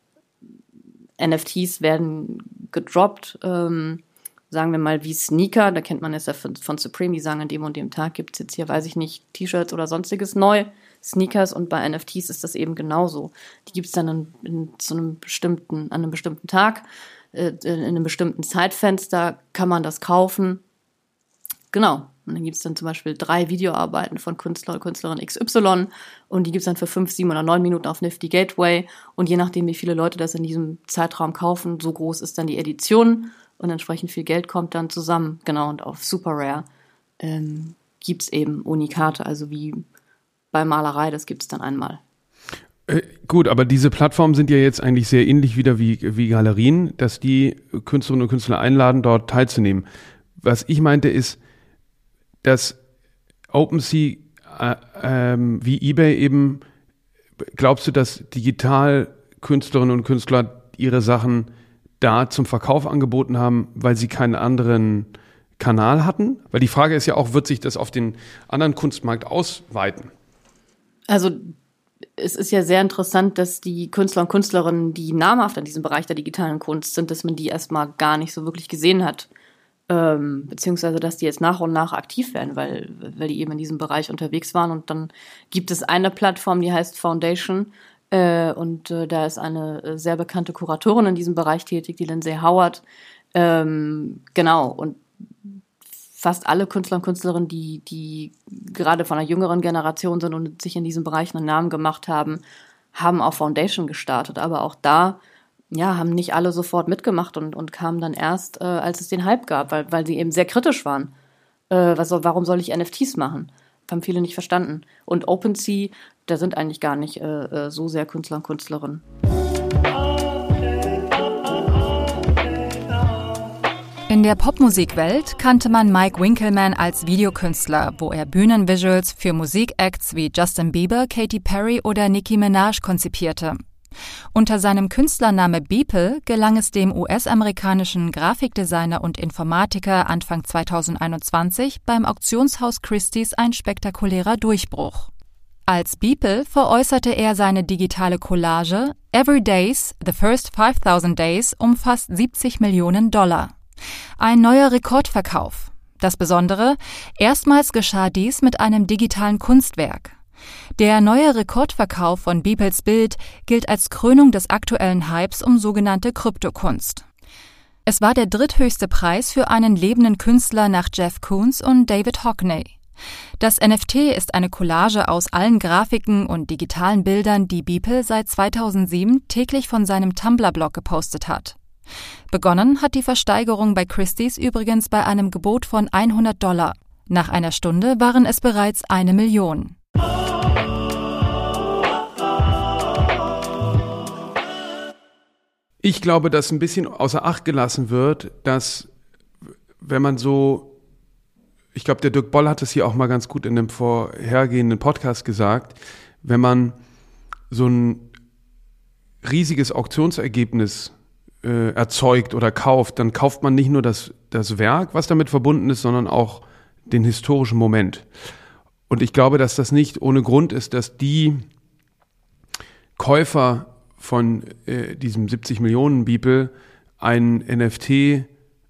N F Ts werden gedroppt, ähm, sagen wir mal wie Sneaker, da kennt man es ja von, von Supreme, die sagen, an dem und dem Tag gibt es jetzt hier, weiß ich nicht, T-Shirts oder sonstiges neu, Sneakers, und bei N F Ts ist das eben genauso. Die gibt es dann in, in, zu einem bestimmten, an einem bestimmten Tag, äh, in einem bestimmten Zeitfenster kann man das kaufen. Genau. Und dann gibt es dann zum Beispiel drei Videoarbeiten von Künstler oder Künstlerin X Y und die gibt es dann für fünf, sieben oder neun Minuten auf Nifty Gateway und je nachdem, wie viele Leute das in diesem Zeitraum kaufen, so groß ist dann die Edition und entsprechend viel Geld kommt dann zusammen. Genau, und auf SuperRare ähm, gibt es eben Unikate, also wie bei Malerei, das gibt es dann einmal. Äh, gut, aber diese Plattformen sind ja jetzt eigentlich sehr ähnlich wieder wie, wie Galerien, dass die Künstlerinnen und Künstler einladen, dort teilzunehmen. Was ich meinte ist, dass OpenSea äh, ähm, wie eBay eben, glaubst du, dass digital Künstlerinnen und Künstler ihre Sachen da zum Verkauf angeboten haben, weil sie keinen anderen Kanal hatten? Weil die Frage ist ja auch, wird sich das auf den anderen Kunstmarkt ausweiten? Also es ist ja sehr interessant, dass die Künstler und Künstlerinnen, die namhaft in diesem Bereich der digitalen Kunst sind, dass man die erstmal gar nicht so wirklich gesehen hat. Ähm, beziehungsweise, dass die jetzt nach und nach aktiv werden, weil, weil die eben in diesem Bereich unterwegs waren. Und dann gibt es eine Plattform, die heißt Foundation. Äh, und äh, da ist eine äh, sehr bekannte Kuratorin in diesem Bereich tätig, die Lindsay Howard. Ähm, genau. Und fast alle Künstler und Künstlerinnen, die, die gerade von einer jüngeren Generation sind und sich in diesem Bereich einen Namen gemacht haben, haben auf Foundation gestartet. Aber auch da ja, haben nicht alle sofort mitgemacht und, und kamen dann erst, äh, als es den Hype gab, weil, weil sie eben sehr kritisch waren. Äh, was, warum soll ich N F Ts machen? Haben viele nicht verstanden. Und OpenSea, da sind eigentlich gar nicht äh, so sehr Künstler und Künstlerinnen. In der Popmusikwelt kannte man Mike Winkelmann als Videokünstler, wo er Bühnenvisuals für Musikacts wie Justin Bieber, Katy Perry oder Nicki Minaj konzipierte. Unter seinem Künstlername Beeple gelang es dem U S-amerikanischen Grafikdesigner und Informatiker Anfang zweitausendeinundzwanzig beim Auktionshaus Christie's ein spektakulärer Durchbruch. Als Beeple veräußerte er seine digitale Collage Every Days, The First fünftausend Days um fast siebzig Millionen Dollar. Ein neuer Rekordverkauf. Das Besondere, erstmals geschah dies mit einem digitalen Kunstwerk. Der neue Rekordverkauf von Beeples Bild gilt als Krönung des aktuellen Hypes um sogenannte Kryptokunst. Es war der dritthöchste Preis für einen lebenden Künstler nach Jeff Koons und David Hockney. Das N F T ist eine Collage aus allen Grafiken und digitalen Bildern, die Beeple seit zweitausendsieben täglich von seinem Tumblr-Blog gepostet hat. Begonnen hat die Versteigerung bei Christie's übrigens bei einem Gebot von hundert Dollar. Nach einer Stunde waren es bereits eine Million. Ich glaube, dass ein bisschen außer Acht gelassen wird, dass wenn man so, ich glaube, der Dirk Boll hat es hier auch mal ganz gut in dem vorhergehenden Podcast gesagt, wenn man so ein riesiges Auktionsergebnis äh, erzeugt oder kauft, dann kauft man nicht nur das, das Werk, was damit verbunden ist, sondern auch den historischen Moment. Und ich glaube, dass das nicht ohne Grund ist, dass die Käufer von äh, diesem siebzig Millionen Beeple einen N F T-Fund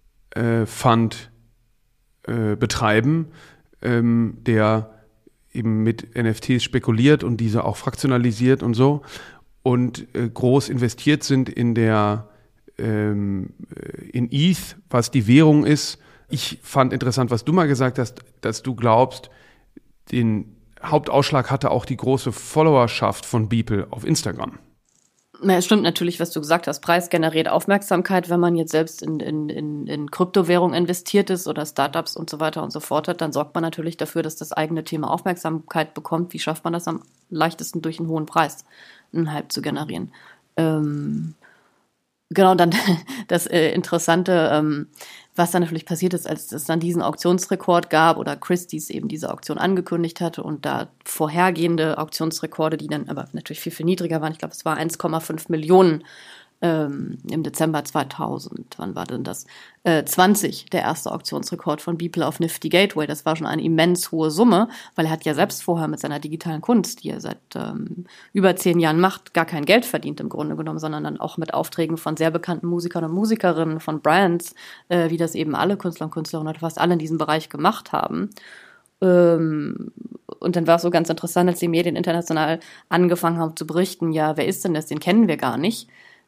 äh, äh, betreiben, ähm, der eben mit N F Ts spekuliert und diese auch fraktionalisiert und so und äh, groß investiert sind in der ähm, in E T H, was die Währung ist. Ich fand interessant, was du mal gesagt hast, dass du glaubst, den Hauptausschlag hatte auch die große Followerschaft von Beeple auf Instagram. Ja, es stimmt natürlich, was du gesagt hast. Preis generiert Aufmerksamkeit. Wenn man jetzt selbst in, in, in, in Kryptowährung investiert ist oder Startups und so weiter und so fort hat, dann sorgt man natürlich dafür, dass das eigene Thema Aufmerksamkeit bekommt. Wie schafft man das am leichtesten durch einen hohen Preis, einen Hype zu generieren? Ähm, genau, dann das äh, Interessante, ähm, was dann natürlich passiert ist, als es dann diesen Auktionsrekord gab oder Christie's eben diese Auktion angekündigt hatte und da vorhergehende Auktionsrekorde, die dann aber natürlich viel, viel niedriger waren. Ich glaube, es war eins Komma fünf Millionen ähm, im Dezember zweitausend. Wann war denn das? Äh, zwanzig, der erste Auktionsrekord von Beeple auf Nifty Gateway. Das war schon eine immens hohe Summe, weil er hat ja selbst vorher mit seiner digitalen Kunst, die er seit ähm, über zehn Jahren macht, gar kein Geld verdient im Grunde genommen, sondern dann auch mit Aufträgen von sehr bekannten Musikern und Musikerinnen, von Brands, äh, wie das eben alle Künstler und Künstlerinnen oder fast alle in diesem Bereich gemacht haben. Ähm, und dann war es so ganz interessant, als die Medien international angefangen haben zu berichten, ja, wer ist denn das? Den kennen wir gar nicht.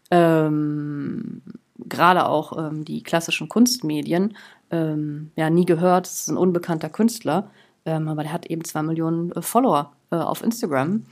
Ähm, gerade auch ähm, die klassischen Kunstmedien, ähm, ja, nie gehört, es ist ein unbekannter Künstler, ähm, aber der hat eben zwei Millionen äh, Follower äh, auf Instagram.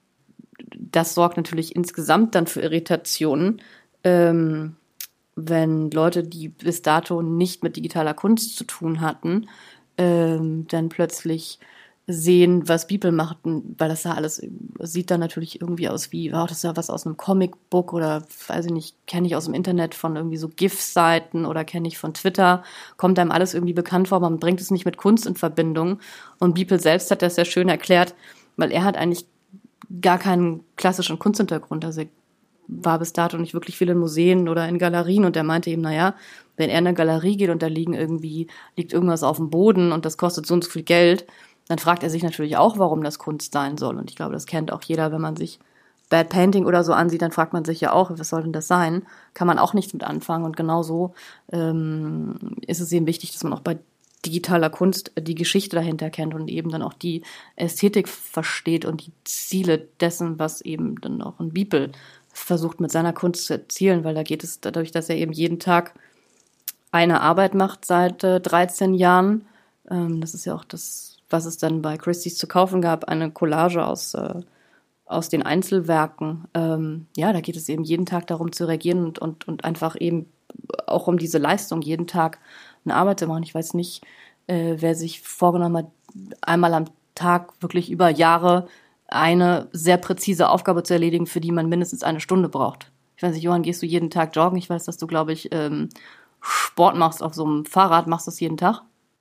Das sorgt natürlich insgesamt dann für Irritationen, ähm, wenn Leute, die bis dato nicht mit digitaler Kunst zu tun hatten, ähm, dann plötzlich sehen, was Beeple macht, weil das da alles sieht dann natürlich irgendwie aus wie, oh, das ist ja was aus einem Comicbook oder, weiß ich nicht, kenne ich aus dem Internet von irgendwie so GIF-Seiten oder kenne ich von Twitter, kommt einem alles irgendwie bekannt vor, man bringt es nicht mit Kunst in Verbindung. Und Beeple selbst hat das sehr schön erklärt, weil er hat eigentlich gar keinen klassischen Kunsthintergrund, also er war bis dato nicht wirklich viel in Museen oder in Galerien und er meinte eben, naja, wenn er in eine Galerie geht und da liegen irgendwie, liegt irgendwas auf dem Boden und das kostet so und so viel Geld, dann fragt er sich natürlich auch, warum das Kunst sein soll. Und ich glaube, das kennt auch jeder, wenn man sich Bad Painting oder so ansieht, dann fragt man sich ja auch, was soll denn das sein? Kann man auch nichts mit anfangen. Und genauso ähm, ist es eben wichtig, dass man auch bei digitaler Kunst die Geschichte dahinter kennt und eben dann auch die Ästhetik versteht und die Ziele dessen, was eben dann auch ein Beeple versucht mit seiner Kunst zu erzielen, weil da geht es dadurch, dass er eben jeden Tag eine Arbeit macht seit äh, dreizehn Jahren. Ähm, das ist ja auch das, was es dann bei Christie's zu kaufen gab, eine Collage aus, äh, aus den Einzelwerken. Ähm, ja, da geht es eben jeden Tag darum zu reagieren und, und, und einfach eben auch um diese Leistung, jeden Tag eine Arbeit zu machen. Ich weiß nicht, äh, wer sich vorgenommen hat, einmal am Tag wirklich über Jahre eine sehr präzise Aufgabe zu erledigen, für die man mindestens eine Stunde braucht. Ich weiß nicht, Johann, gehst du jeden Tag joggen? Ich weiß, dass du, glaube ich, ähm, Sport machst auf so einem Fahrrad. Machst du das jeden Tag?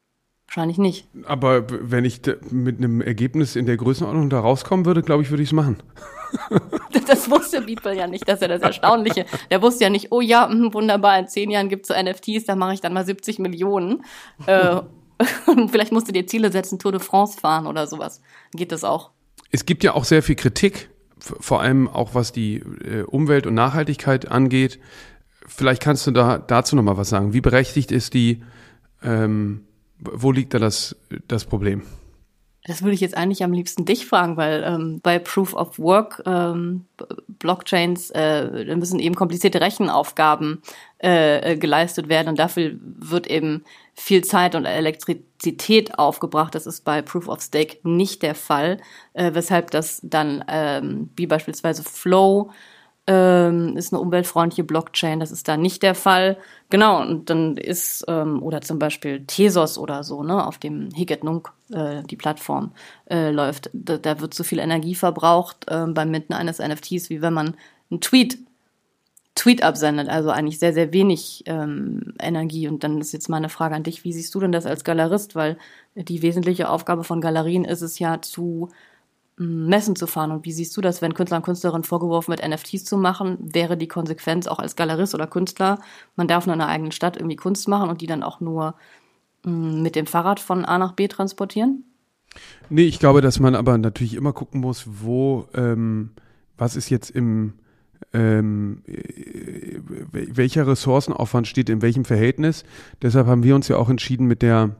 Wahrscheinlich nicht. Aber wenn ich mit einem Ergebnis in der Größenordnung da rauskommen würde, glaube ich, würde ich es machen. Das wusste Beeple ja nicht, das ist ja das Erstaunliche. Der wusste ja nicht, oh ja, mh, wunderbar, in zehn Jahren gibt es so N F Ts, da mache ich dann mal siebzig Millionen. Äh, vielleicht musst du dir Ziele setzen, Tour de France fahren oder sowas. Geht das auch? Es gibt ja auch sehr viel Kritik, vor allem auch was die äh, Umwelt und Nachhaltigkeit angeht. Vielleicht kannst du da dazu nochmal was sagen. Wie berechtigt ist die, ähm, wo liegt da das, das Problem? Das würde ich jetzt eigentlich am liebsten dich fragen, weil ähm, bei Proof of Work ähm, Blockchains äh, müssen eben komplizierte Rechenaufgaben äh, geleistet werden und dafür wird eben viel Zeit und Elektrizität aufgebracht. Das ist bei Proof of Stake nicht der Fall, äh, weshalb das dann ähm, wie beispielsweise Flow ähm, ist eine umweltfreundliche Blockchain, das ist da nicht der Fall. Genau, und dann ist, ähm, oder zum Beispiel Tezos oder so, ne, auf dem Hic et Nunc äh, die Plattform äh, läuft. Da, da wird so viel Energie verbraucht äh, beim Minten eines N F Ts, wie wenn man einen Tweet, Tweet absendet, also eigentlich sehr, sehr wenig ähm, Energie. Und dann ist jetzt mal eine Frage an dich, wie siehst du denn das als Galerist? Weil die wesentliche Aufgabe von Galerien ist es ja zu Messen zu fahren. Und wie siehst du das, wenn Künstler und Künstlerinnen vorgeworfen wird, N F Ts zu machen, wäre die Konsequenz auch als Galerist oder Künstler, man darf nur in einer eigenen Stadt irgendwie Kunst machen und die dann auch nur mh, mit dem Fahrrad von A nach B transportieren? Nee, ich glaube, dass man aber natürlich immer gucken muss, wo, ähm, was ist jetzt im, ähm, welcher Ressourcenaufwand steht in welchem Verhältnis. Deshalb haben wir uns ja auch entschieden, mit der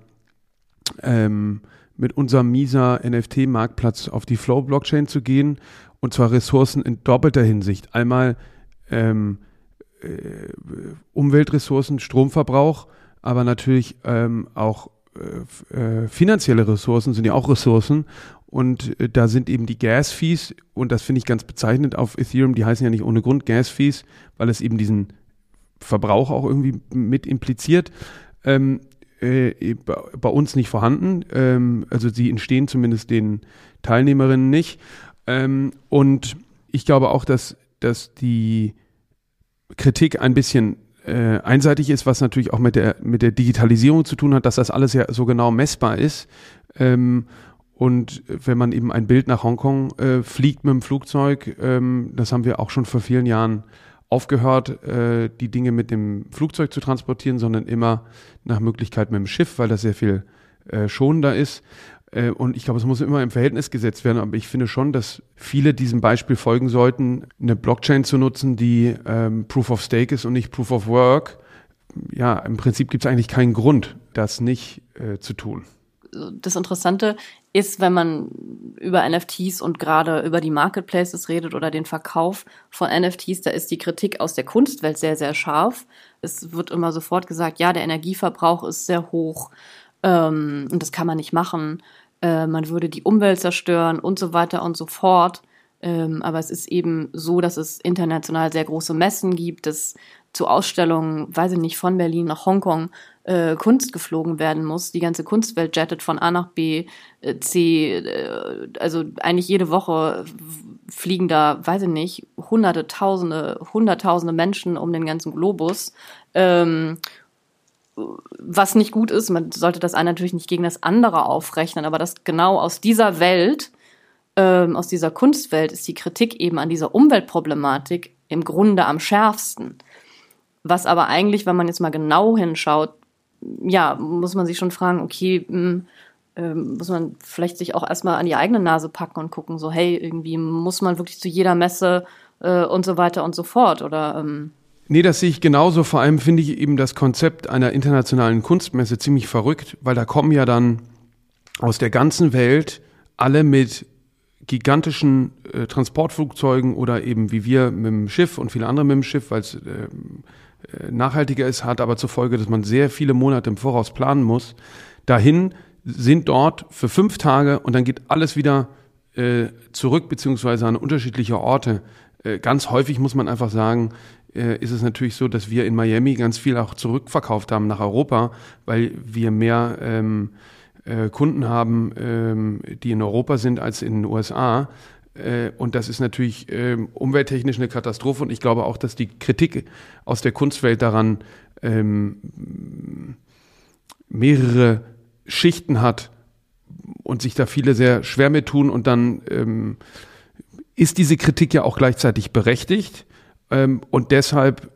ähm, mit unserem Misa N F T-Marktplatz auf die Flow-Blockchain zu gehen, und zwar Ressourcen in doppelter Hinsicht. Einmal ähm, äh, Umweltressourcen, Stromverbrauch, aber natürlich ähm, auch äh, äh, finanzielle Ressourcen sind ja auch Ressourcen, und äh, da sind eben die Gas-Fees, und das finde ich ganz bezeichnend auf Ethereum, die heißen ja nicht ohne Grund Gas-Fees, weil es eben diesen Verbrauch auch irgendwie mit impliziert. Ähm, bei uns nicht vorhanden, ähm, also sie entstehen zumindest den Teilnehmerinnen nicht, ähm, und ich glaube auch, dass, dass die Kritik ein bisschen äh, einseitig ist, was natürlich auch mit der, mit der Digitalisierung zu tun hat, dass das alles ja so genau messbar ist, ähm, und wenn man eben ein Bild nach Hongkong äh, fliegt mit dem Flugzeug, ähm, das haben wir auch schon vor vielen Jahren aufgehört, äh, die Dinge mit dem Flugzeug zu transportieren, sondern immer nach Möglichkeit mit dem Schiff, weil das sehr viel äh, schonender ist. Äh, und ich glaube, es muss immer im Verhältnis gesetzt werden. Aber ich finde schon, dass viele diesem Beispiel folgen sollten, eine Blockchain zu nutzen, die ähm, Proof of Stake ist und nicht Proof of Work. Ja, im Prinzip gibt es eigentlich keinen Grund, das nicht äh, zu tun. Das Interessante ist, wenn man über N F Ts und gerade über die Marketplaces redet oder den Verkauf von N F Ts, da ist die Kritik aus der Kunstwelt sehr, sehr scharf. Es wird immer sofort gesagt, ja, der Energieverbrauch ist sehr hoch, ähm, und das kann man nicht machen. Äh, man würde die Umwelt zerstören und so weiter und so fort. Ähm, aber es ist eben so, dass es international sehr große Messen gibt, dass zu Ausstellungen, weiß ich nicht, von Berlin nach Hongkong äh, Kunst geflogen werden muss. Die ganze Kunstwelt jettet von A nach B, äh, C, äh, also eigentlich jede Woche fliegen da, weiß ich nicht, hunderte, tausende, hunderttausende Menschen um den ganzen Globus. Ähm, was nicht gut ist, man sollte das eine natürlich nicht gegen das andere aufrechnen, aber das genau aus dieser Welt, ähm, aus dieser Kunstwelt ist die Kritik eben an dieser Umweltproblematik im Grunde am schärfsten. Was aber eigentlich, wenn man jetzt mal genau hinschaut, ja, muss man sich schon fragen, okay, mh, äh, muss man vielleicht sich auch erstmal an die eigene Nase packen und gucken, so, hey, irgendwie muss man wirklich zu jeder Messe äh, und so weiter und so fort, oder? Ähm Nee, das sehe ich genauso. Vor allem finde ich eben das Konzept einer internationalen Kunstmesse ziemlich verrückt, weil da kommen ja dann aus der ganzen Welt alle mit gigantischen äh, Transportflugzeugen oder eben wie wir mit dem Schiff und viele andere mit dem Schiff, weil es äh, nachhaltiger ist, hat aber zur Folge, dass man sehr viele Monate im Voraus planen muss. Dahin, sind dort für fünf Tage und dann geht alles wieder äh, zurück, beziehungsweise an unterschiedliche Orte. Äh, ganz häufig muss man einfach sagen, äh, ist es natürlich so, dass wir in Miami ganz viel auch zurückverkauft haben nach Europa, weil wir mehr ähm, äh, Kunden haben, ähm, die in Europa sind, als in den U S A. Und das ist natürlich ähm, umwelttechnisch eine Katastrophe. Und ich glaube auch, dass die Kritik aus der Kunstwelt daran ähm, mehrere Schichten hat und sich da viele sehr schwer mit tun und dann ähm, ist diese Kritik ja auch gleichzeitig berechtigt ähm, und deshalb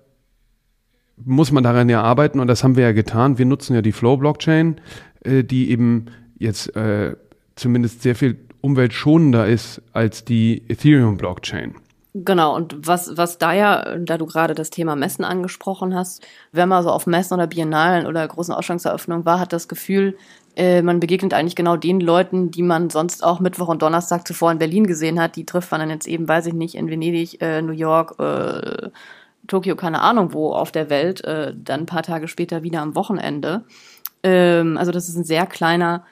muss man daran ja arbeiten und das haben wir ja getan. Wir nutzen ja die Flow-Blockchain, äh, die eben jetzt äh, zumindest sehr viel umweltschonender ist als die Ethereum-Blockchain. Genau, und was, was da ja, da du gerade das Thema Messen angesprochen hast, wenn man so auf Messen oder Biennalen oder großen Ausstellungseröffnungen war, hat das Gefühl, äh, man begegnet eigentlich genau den Leuten, die man sonst auch Mittwoch und Donnerstag zuvor in Berlin gesehen hat. Die trifft man dann jetzt eben, weiß ich nicht, in Venedig, äh, New York, äh, Tokio, keine Ahnung wo auf der Welt, äh, dann ein paar Tage später wieder am Wochenende. Ähm, also das ist ein sehr kleiner,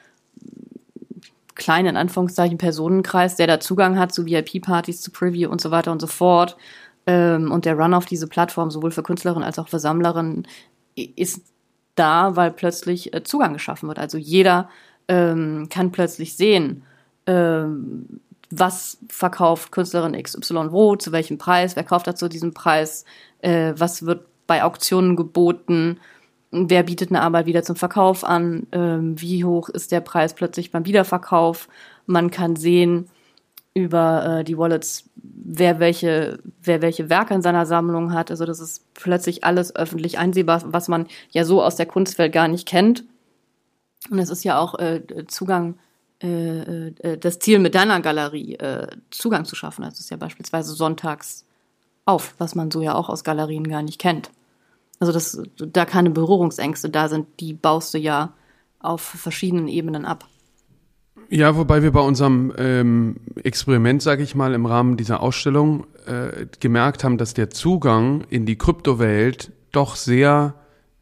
kleinen, in Anführungszeichen, Personenkreis, der da Zugang hat zu V I P-Partys, zu Preview und so weiter und so fort. Ähm, und der Run auf diese Plattform, sowohl für Künstlerinnen als auch für Sammlerinnen, ist da, weil plötzlich äh, Zugang geschaffen wird. Also jeder ähm, kann plötzlich sehen, ähm, was verkauft Künstlerin X Y wo, zu welchem Preis, wer kauft dazu diesen Preis, äh, was wird bei Auktionen geboten, wer bietet eine Arbeit wieder zum Verkauf an, ähm, wie hoch ist der Preis plötzlich beim Wiederverkauf. Man kann sehen über äh, die Wallets, wer welche, wer welche Werke in seiner Sammlung hat. Also das ist plötzlich alles öffentlich einsehbar, was man ja so aus der Kunstwelt gar nicht kennt. Und es ist ja auch äh, Zugang, äh, äh, das Ziel mit deiner Galerie, äh, Zugang zu schaffen. Das ist ja beispielsweise sonntags auf, was man so ja auch aus Galerien gar nicht kennt. Also dass da keine Berührungsängste da sind, die baust du ja auf verschiedenen Ebenen ab. Ja, wobei wir bei unserem ähm, Experiment, sage ich mal, im Rahmen dieser Ausstellung äh, gemerkt haben, dass der Zugang in die Kryptowelt doch sehr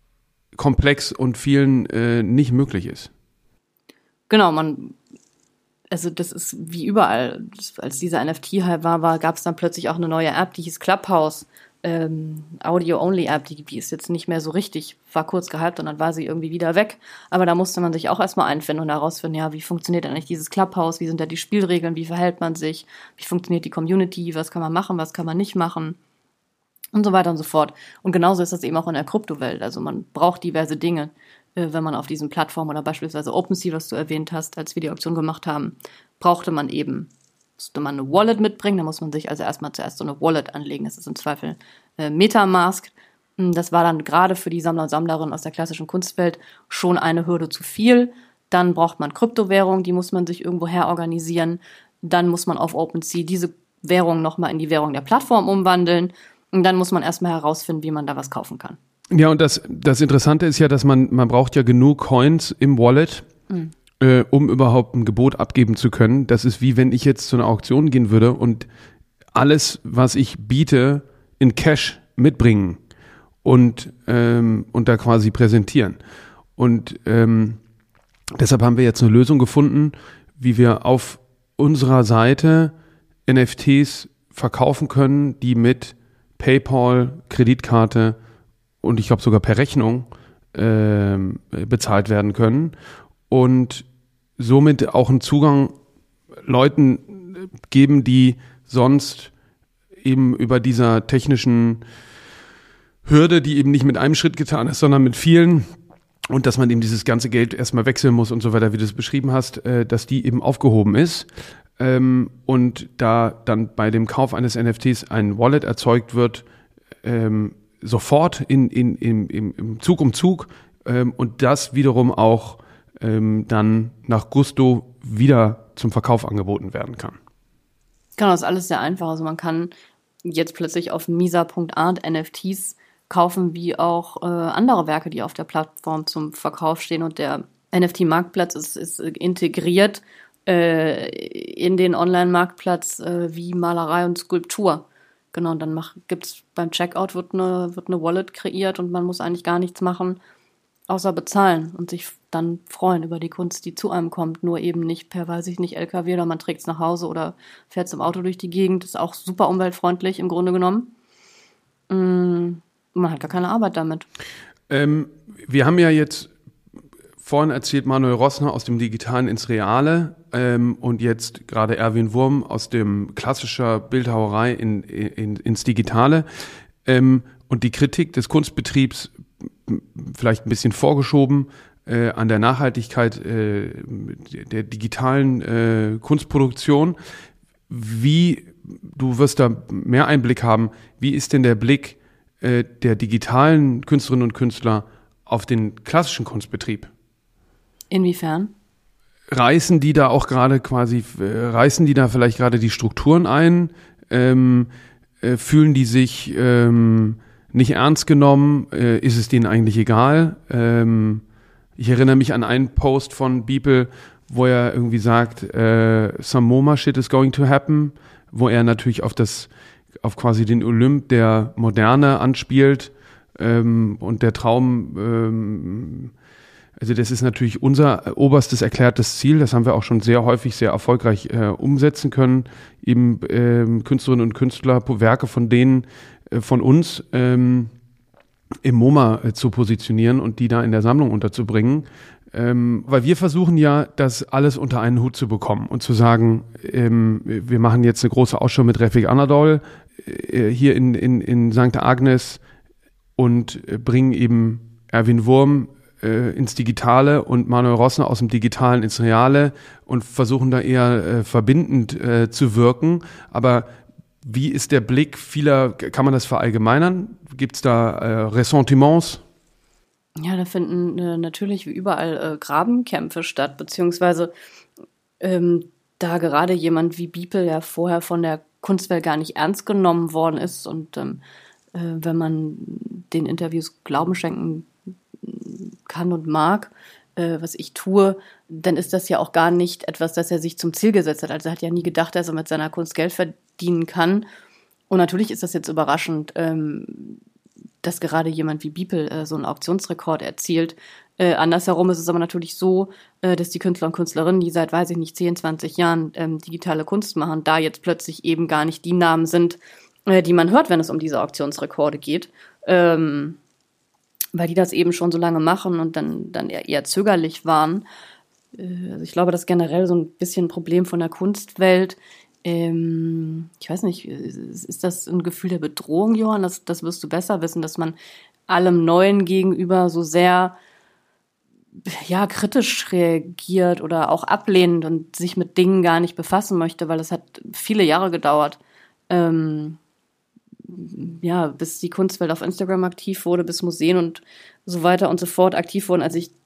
komplex und vielen äh, nicht möglich ist. Genau, man, also das ist wie überall, als dieser N F T-Hype war, war gab es dann plötzlich auch eine neue App, die hieß Clubhouse. Ähm, Audio-Only-App, die, die ist jetzt nicht mehr so richtig, war kurz gehypt und dann war sie irgendwie wieder weg, aber da musste man sich auch erstmal einfinden und herausfinden, ja, wie funktioniert eigentlich dieses Clubhouse, wie sind da die Spielregeln, wie verhält man sich, wie funktioniert die Community, was kann man machen, was kann man nicht machen und so weiter und so fort. Und genauso ist das eben auch in der Kryptowelt, also man braucht diverse Dinge, äh, wenn man auf diesen Plattformen oder beispielsweise OpenSea, was du erwähnt hast, als wir die Auktion gemacht haben, brauchte man eben musste man eine Wallet mitbringen, da muss man sich also erstmal zuerst so eine Wallet anlegen, das ist im Zweifel äh, Metamask. Das war dann gerade für die Sammler und Sammlerinnen aus der klassischen Kunstwelt schon eine Hürde zu viel. Dann braucht man Kryptowährung, die muss man sich irgendwo her organisieren. Dann muss man auf OpenSea diese Währung nochmal in die Währung der Plattform umwandeln. Und dann muss man erstmal herausfinden, wie man da was kaufen kann. Ja, und das, das Interessante ist ja, dass man, man braucht ja genug Coins im Wallet, mhm. äh, um überhaupt ein Gebot abgeben zu können. Das ist wie wenn ich jetzt zu einer Auktion gehen würde und alles, was ich biete, in Cash mitbringen und, ähm, und da quasi präsentieren. Und ähm, deshalb haben wir jetzt eine Lösung gefunden, wie wir auf unserer Seite N F Ts verkaufen können, die mit PayPal, Kreditkarte und ich glaube sogar per Rechnung äh, bezahlt werden können und somit auch einen Zugang Leuten geben, die sonst eben über dieser technischen Hürde, die eben nicht mit einem Schritt getan ist, sondern mit vielen und dass man eben dieses ganze Geld erstmal wechseln muss und so weiter, wie du es beschrieben hast, äh, dass die eben aufgehoben ist. Ähm, und da dann bei dem Kauf eines N F Ts ein Wallet erzeugt wird, ähm, sofort in, in, in, im, im Zug um Zug ähm, und das wiederum auch ähm, dann nach Gusto wieder zum Verkauf angeboten werden kann. Genau, das ist alles sehr einfach. Also man kann jetzt plötzlich auf misa punkt art N F Ts kaufen, wie auch äh, andere Werke, die auf der Plattform zum Verkauf stehen. Und der N F T-Marktplatz ist, ist integriert äh, in den Online-Marktplatz äh, wie Malerei und Skulptur. Genau, und dann gibt es beim Checkout wird eine, wird eine Wallet kreiert und man muss eigentlich gar nichts machen, außer bezahlen und sich dann freuen über die Kunst, die zu einem kommt. Nur eben nicht per, weiß ich nicht, L K W oder man trägt es nach Hause oder fährt es im Auto durch die Gegend. Das ist auch super umweltfreundlich im Grunde genommen. Mm, man hat gar keine Arbeit damit. Ähm, wir haben ja jetzt vorhin erzählt, Manuel Rossner aus dem Digitalen ins Reale ähm, und jetzt gerade Erwin Wurm aus dem klassischer Bildhauerei in, in, ins Digitale. Ähm, und die Kritik des Kunstbetriebs vielleicht ein bisschen vorgeschoben, äh, an der Nachhaltigkeit äh, der digitalen äh, Kunstproduktion. Wie, du wirst da mehr Einblick haben, wie ist denn der Blick äh, der digitalen Künstlerinnen und Künstler auf den klassischen Kunstbetrieb? Inwiefern? Reißen die da auch gerade quasi, äh, reißen die da vielleicht gerade die Strukturen ein? Ähm, äh, fühlen die sich ähm, nicht ernst genommen? Äh, ist es denen eigentlich egal? Ähm, ich erinnere mich an einen Post von Beeple, wo er irgendwie sagt, äh, some MoMA shit is going to happen, wo er natürlich auf das, auf quasi den Olymp der Moderne anspielt, ähm, und der Traum, ähm, also das ist natürlich unser oberstes erklärtes Ziel, das haben wir auch schon sehr häufig, sehr erfolgreich äh, umsetzen können, eben ähm, Künstlerinnen und Künstler, Werke von denen, äh, von uns ähm, im MoMA äh, zu positionieren und die da in der Sammlung unterzubringen. Ähm, weil wir versuchen ja, das alles unter einen Hut zu bekommen und zu sagen, ähm, wir machen jetzt eine große Ausstellung mit Refik Anadol äh, hier in, in, in Sankt Agnes und äh, bringen eben Erwin Wurm äh, ins Digitale und Manuel Rossner aus dem Digitalen ins Reale und versuchen da eher äh, verbindend äh, zu wirken. Aber wie ist der Blick vieler, kann man das verallgemeinern? Gibt es da äh, Ressentiments? Ja, da finden äh, natürlich wie überall äh, Grabenkämpfe statt, beziehungsweise ähm, da gerade jemand wie Beeple ja vorher von der Kunstwelt gar nicht ernst genommen worden ist und ähm, äh, wenn man den Interviews Glauben schenken kann und mag, äh, was ich tue, dann ist das ja auch gar nicht etwas, das er sich zum Ziel gesetzt hat. Also er hat ja nie gedacht, dass er mit seiner Kunst Geld verdienen kann. Und natürlich ist das jetzt überraschend, ähm, dass gerade jemand wie Beeple äh, so einen Auktionsrekord erzielt. Äh, andersherum ist es aber natürlich so, äh, dass die Künstler und Künstlerinnen, die seit, weiß ich nicht, zehn, zwanzig Jahren ähm, digitale Kunst machen, da jetzt plötzlich eben gar nicht die Namen sind, äh, die man hört, wenn es um diese Auktionsrekorde geht. Ähm, weil die das eben schon so lange machen und dann, dann eher, eher zögerlich waren. Äh, also ich glaube, das ist generell so ein bisschen ein Problem von der Kunstwelt. Ähm, ich weiß nicht, ist das ein Gefühl der Bedrohung, Johann? Das, das wirst du besser wissen, dass man allem Neuen gegenüber so sehr ja, kritisch reagiert oder auch ablehnend und sich mit Dingen gar nicht befassen möchte, weil es hat viele Jahre gedauert, ähm, ja, bis die Kunstwelt auf Instagram aktiv wurde, bis Museen und so weiter und so fort aktiv wurden. Als ich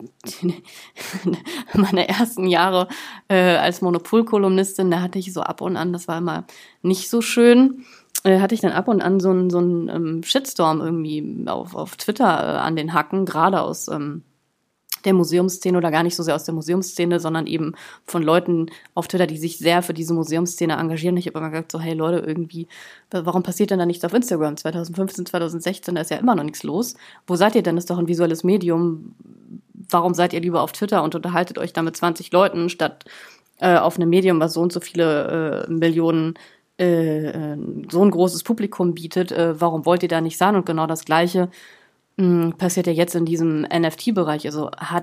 meine ersten Jahre äh, als Monopol-Kolumnistin, da hatte ich so ab und an, das war immer nicht so schön, äh, hatte ich dann ab und an so einen so einen ähm, Shitstorm irgendwie auf, auf Twitter äh, an den Hacken, gerade aus ähm, der Museumsszene oder gar nicht so sehr aus der Museumsszene, sondern eben von Leuten auf Twitter, die sich sehr für diese Museumsszene engagieren. Ich habe immer gesagt, so, hey Leute, irgendwie, warum passiert denn da nichts auf Instagram? zwanzig fünfzehn, zwanzig sechzehn, da ist ja immer noch nichts los. Wo seid ihr denn? Das ist doch ein visuelles Medium. Warum seid ihr lieber auf Twitter und unterhaltet euch da mit zwanzig Leuten, statt äh, auf einem Medium, was so und so viele äh, Millionen, äh, so ein großes Publikum bietet? Äh, warum wollt ihr da nicht sein? Und genau das Gleiche passiert ja jetzt in diesem N F T-Bereich. Also hat,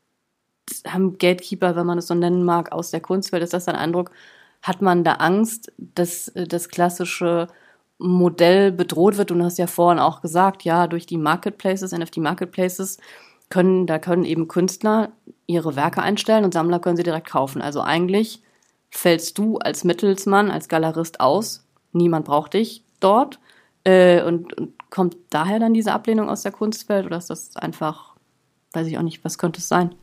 haben Gatekeeper, wenn man es so nennen mag, aus der Kunstwelt, ist das ein Eindruck, hat man da Angst, dass das klassische Modell bedroht wird? Und du hast ja vorhin auch gesagt, ja, durch die Marketplaces, N F T-Marketplaces, können, da können eben Künstler ihre Werke einstellen und Sammler können sie direkt kaufen. Also eigentlich fällst du als Mittelsmann, als Galerist aus, niemand braucht dich dort. Äh, und, und kommt daher dann diese Ablehnung aus der Kunstwelt oder ist das einfach, weiß ich auch nicht, was könnte es sein?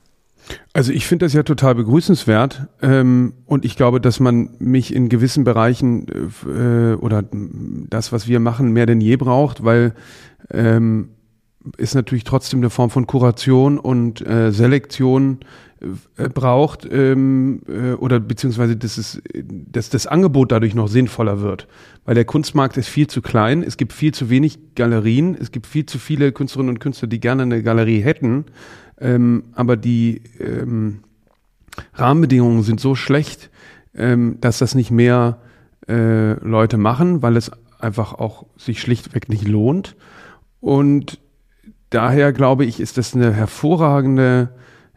Also ich finde das ja total begrüßenswert ähm, und ich glaube, dass man mich in gewissen Bereichen äh, oder das, was wir machen, mehr denn je braucht, weil ähm, es natürlich trotzdem eine Form von Kuration und äh, Selektion äh, braucht ähm, äh, oder beziehungsweise dass, es, dass das Angebot dadurch noch sinnvoller wird. Weil der Kunstmarkt ist viel zu klein, es gibt viel zu wenig Galerien, es gibt viel zu viele Künstlerinnen und Künstler, die gerne eine Galerie hätten, ähm, aber die ähm, Rahmenbedingungen sind so schlecht, ähm, dass das nicht mehr äh, Leute machen, weil es einfach auch sich schlichtweg nicht lohnt. Und daher glaube ich, ist das eine hervorragende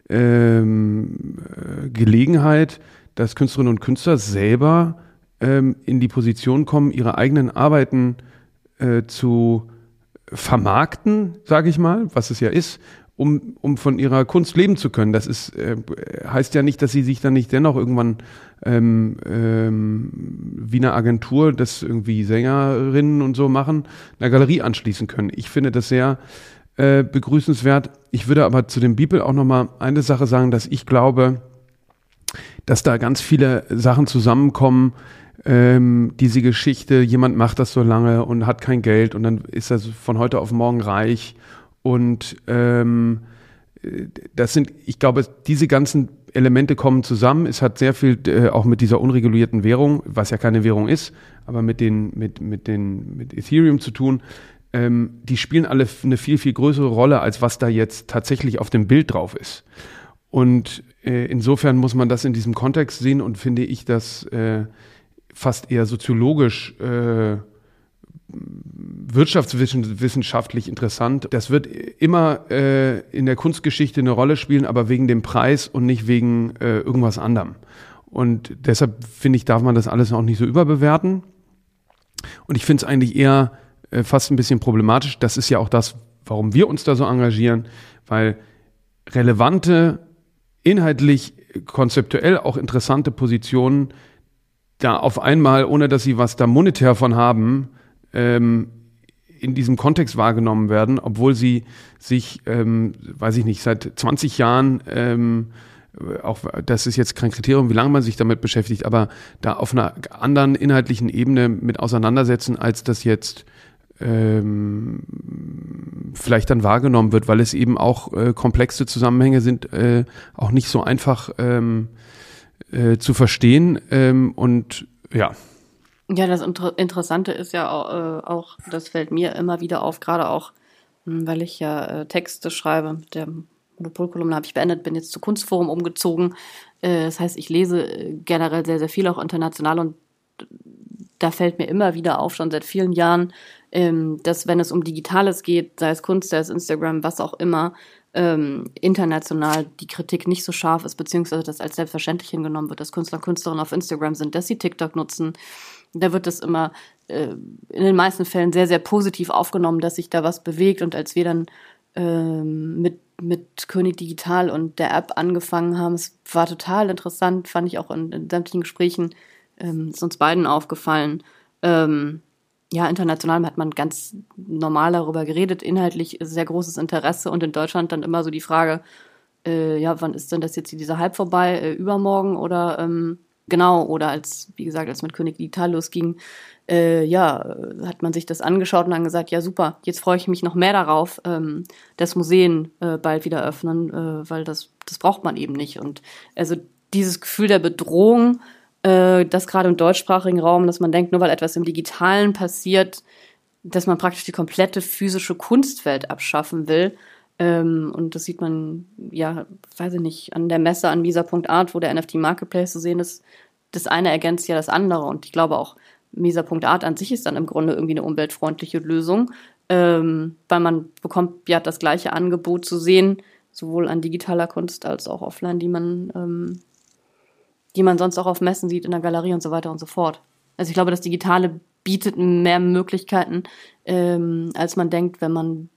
ähm, Gelegenheit, dass Künstlerinnen und Künstler selber ähm, in die Position kommen, ihre eigenen Arbeiten äh, zu vermarkten, sage ich mal, was es ja ist, um, um von ihrer Kunst leben zu können. Das ist, äh, heißt ja nicht, dass sie sich dann nicht dennoch irgendwann ähm, ähm, wie eine Agentur, das irgendwie Sängerinnen und so machen, einer Galerie anschließen können. Ich finde das sehr äh, begrüßenswert. Ich würde aber zu dem Beeple auch nochmal eine Sache sagen, dass ich glaube, dass da ganz viele Sachen zusammenkommen, ähm, diese Geschichte, jemand macht das so lange und hat kein Geld und dann ist er von heute auf morgen reich und ähm, das sind, ich glaube, diese ganzen Elemente kommen zusammen. Es hat sehr viel äh, auch mit dieser unregulierten Währung, was ja keine Währung ist, aber mit den mit mit den mit Ethereum zu tun. Ähm, die spielen alle eine viel viel größere Rolle, als was da jetzt tatsächlich auf dem Bild drauf ist. Und äh, insofern muss man das in diesem Kontext sehen und finde ich das äh, fast eher soziologisch, äh, wirtschaftswissenschaftlich interessant. Das wird immer äh, in der Kunstgeschichte eine Rolle spielen, aber wegen dem Preis und nicht wegen äh, irgendwas anderem. Und deshalb finde ich, darf man das alles auch nicht so überbewerten. Und ich finde es eigentlich eher äh, fast ein bisschen problematisch. Das ist ja auch das, warum wir uns da so engagieren, weil relevante, inhaltlich, konzeptuell auch interessante Positionen da auf einmal, ohne dass sie was da monetär von haben, ähm, in diesem Kontext wahrgenommen werden, obwohl sie sich, ähm, weiß ich nicht, seit zwanzig Jahren, ähm, auch das ist jetzt kein Kriterium, wie lange man sich damit beschäftigt, aber da auf einer anderen inhaltlichen Ebene mit auseinandersetzen, als das jetzt ähm, vielleicht dann wahrgenommen wird, weil es eben auch äh, komplexe Zusammenhänge sind, äh, auch nicht so einfach ähm, äh, zu verstehen ähm, und ja. Ja, das Inter- Interessante ist ja auch, äh, auch, das fällt mir immer wieder auf, gerade auch, mh, weil ich ja äh, Texte schreibe. Mit der Monopolkolumne habe ich beendet, bin jetzt zu Kunstforum umgezogen. Äh, das heißt, ich lese äh, generell sehr, sehr viel, auch international, und da fällt mir immer wieder auf, schon seit vielen Jahren, ähm, dass wenn es um Digitales geht, sei es Kunst, sei es Instagram, was auch immer, ähm, international die Kritik nicht so scharf ist, beziehungsweise das als selbstverständlich hingenommen wird, dass Künstler und Künstlerinnen auf Instagram sind, dass sie TikTok nutzen. Da wird das immer äh, in den meisten Fällen sehr, sehr positiv aufgenommen, dass sich da was bewegt. Und als wir dann ähm, mit, mit König Digital und der App angefangen haben, es war total interessant, fand ich auch in, in sämtlichen Gesprächen, ähm, ist uns beiden aufgefallen. Ähm, ja, international hat man ganz normal darüber geredet, inhaltlich sehr großes Interesse, und in Deutschland dann immer so die Frage, äh, ja, wann ist denn das jetzt hier dieser Hype vorbei, äh, übermorgen oder ähm, genau, oder als, wie gesagt, als mit König Digital losging, äh, ja, hat man sich das angeschaut und dann gesagt, ja super, jetzt freue ich mich noch mehr darauf, ähm, dass Museen äh, bald wieder öffnen, äh, weil das, das braucht man eben nicht. Und also dieses Gefühl der Bedrohung, äh, das gerade im deutschsprachigen Raum, dass man denkt, nur weil etwas im Digitalen passiert, dass man praktisch die komplette physische Kunstwelt abschaffen will. Ähm, und das sieht man, ja, weiß ich nicht, an der Messe an Misa Punkt Art, wo der N F T Marketplace zu sehen ist. Das eine ergänzt ja das andere. Und ich glaube auch, Misa Punkt Art an sich ist dann im Grunde irgendwie eine umweltfreundliche Lösung, ähm, weil man bekommt ja das gleiche Angebot zu sehen, sowohl an digitaler Kunst als auch offline, die man, ähm, die man sonst auch auf Messen sieht, in der Galerie und so weiter und so fort. Also ich glaube, das Digitale bietet mehr Möglichkeiten, ähm, als man denkt, wenn man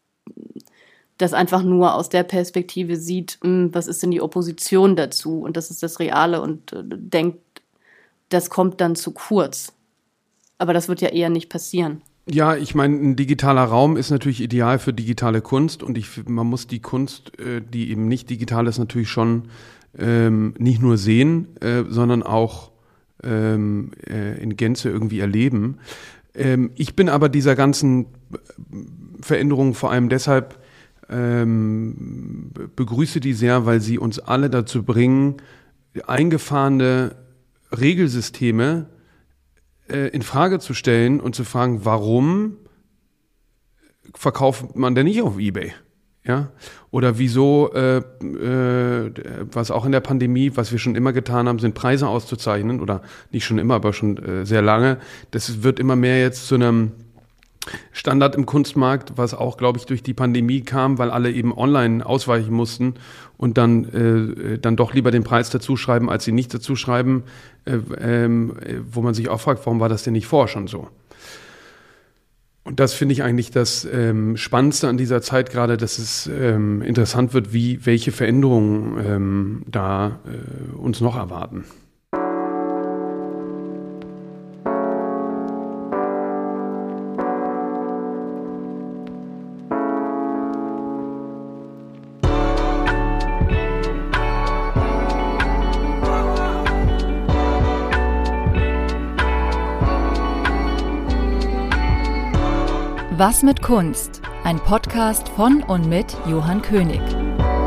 das einfach nur aus der Perspektive sieht, mh, was ist denn die Opposition dazu, und das ist das Reale, und äh, denkt, das kommt dann zu kurz. Aber das wird ja eher nicht passieren. Ja, ich meine, ein digitaler Raum ist natürlich ideal für digitale Kunst, und ich, man muss die Kunst, äh, die eben nicht digital ist, natürlich schon ähm, nicht nur sehen, äh, sondern auch ähm, äh, in Gänze irgendwie erleben. Ähm, ich bin aber dieser ganzen Veränderung vor allem deshalb ähm, begrüße die sehr, weil sie uns alle dazu bringen, eingefahrene Regelsysteme äh, in Frage zu stellen und zu fragen, warum verkauft man denn nicht auf eBay? Ja? Oder wieso, äh, äh, was auch in der Pandemie, was wir schon immer getan haben, sind Preise auszuzeichnen, oder nicht schon immer, aber schon äh, sehr lange. Das wird immer mehr jetzt zu einem Standard im Kunstmarkt, was auch, glaube ich, durch die Pandemie kam, weil alle eben online ausweichen mussten und dann äh, dann doch lieber den Preis dazu schreiben, als sie nicht dazu schreiben, äh, ähm, wo man sich auch fragt, warum war das denn nicht vorher schon so? Und das finde ich eigentlich das ähm, Spannendste an dieser Zeit gerade, dass es ähm, interessant wird, wie welche Veränderungen ähm, da äh, uns noch erwarten. Was mit Kunst? Ein Podcast von und mit Johann König.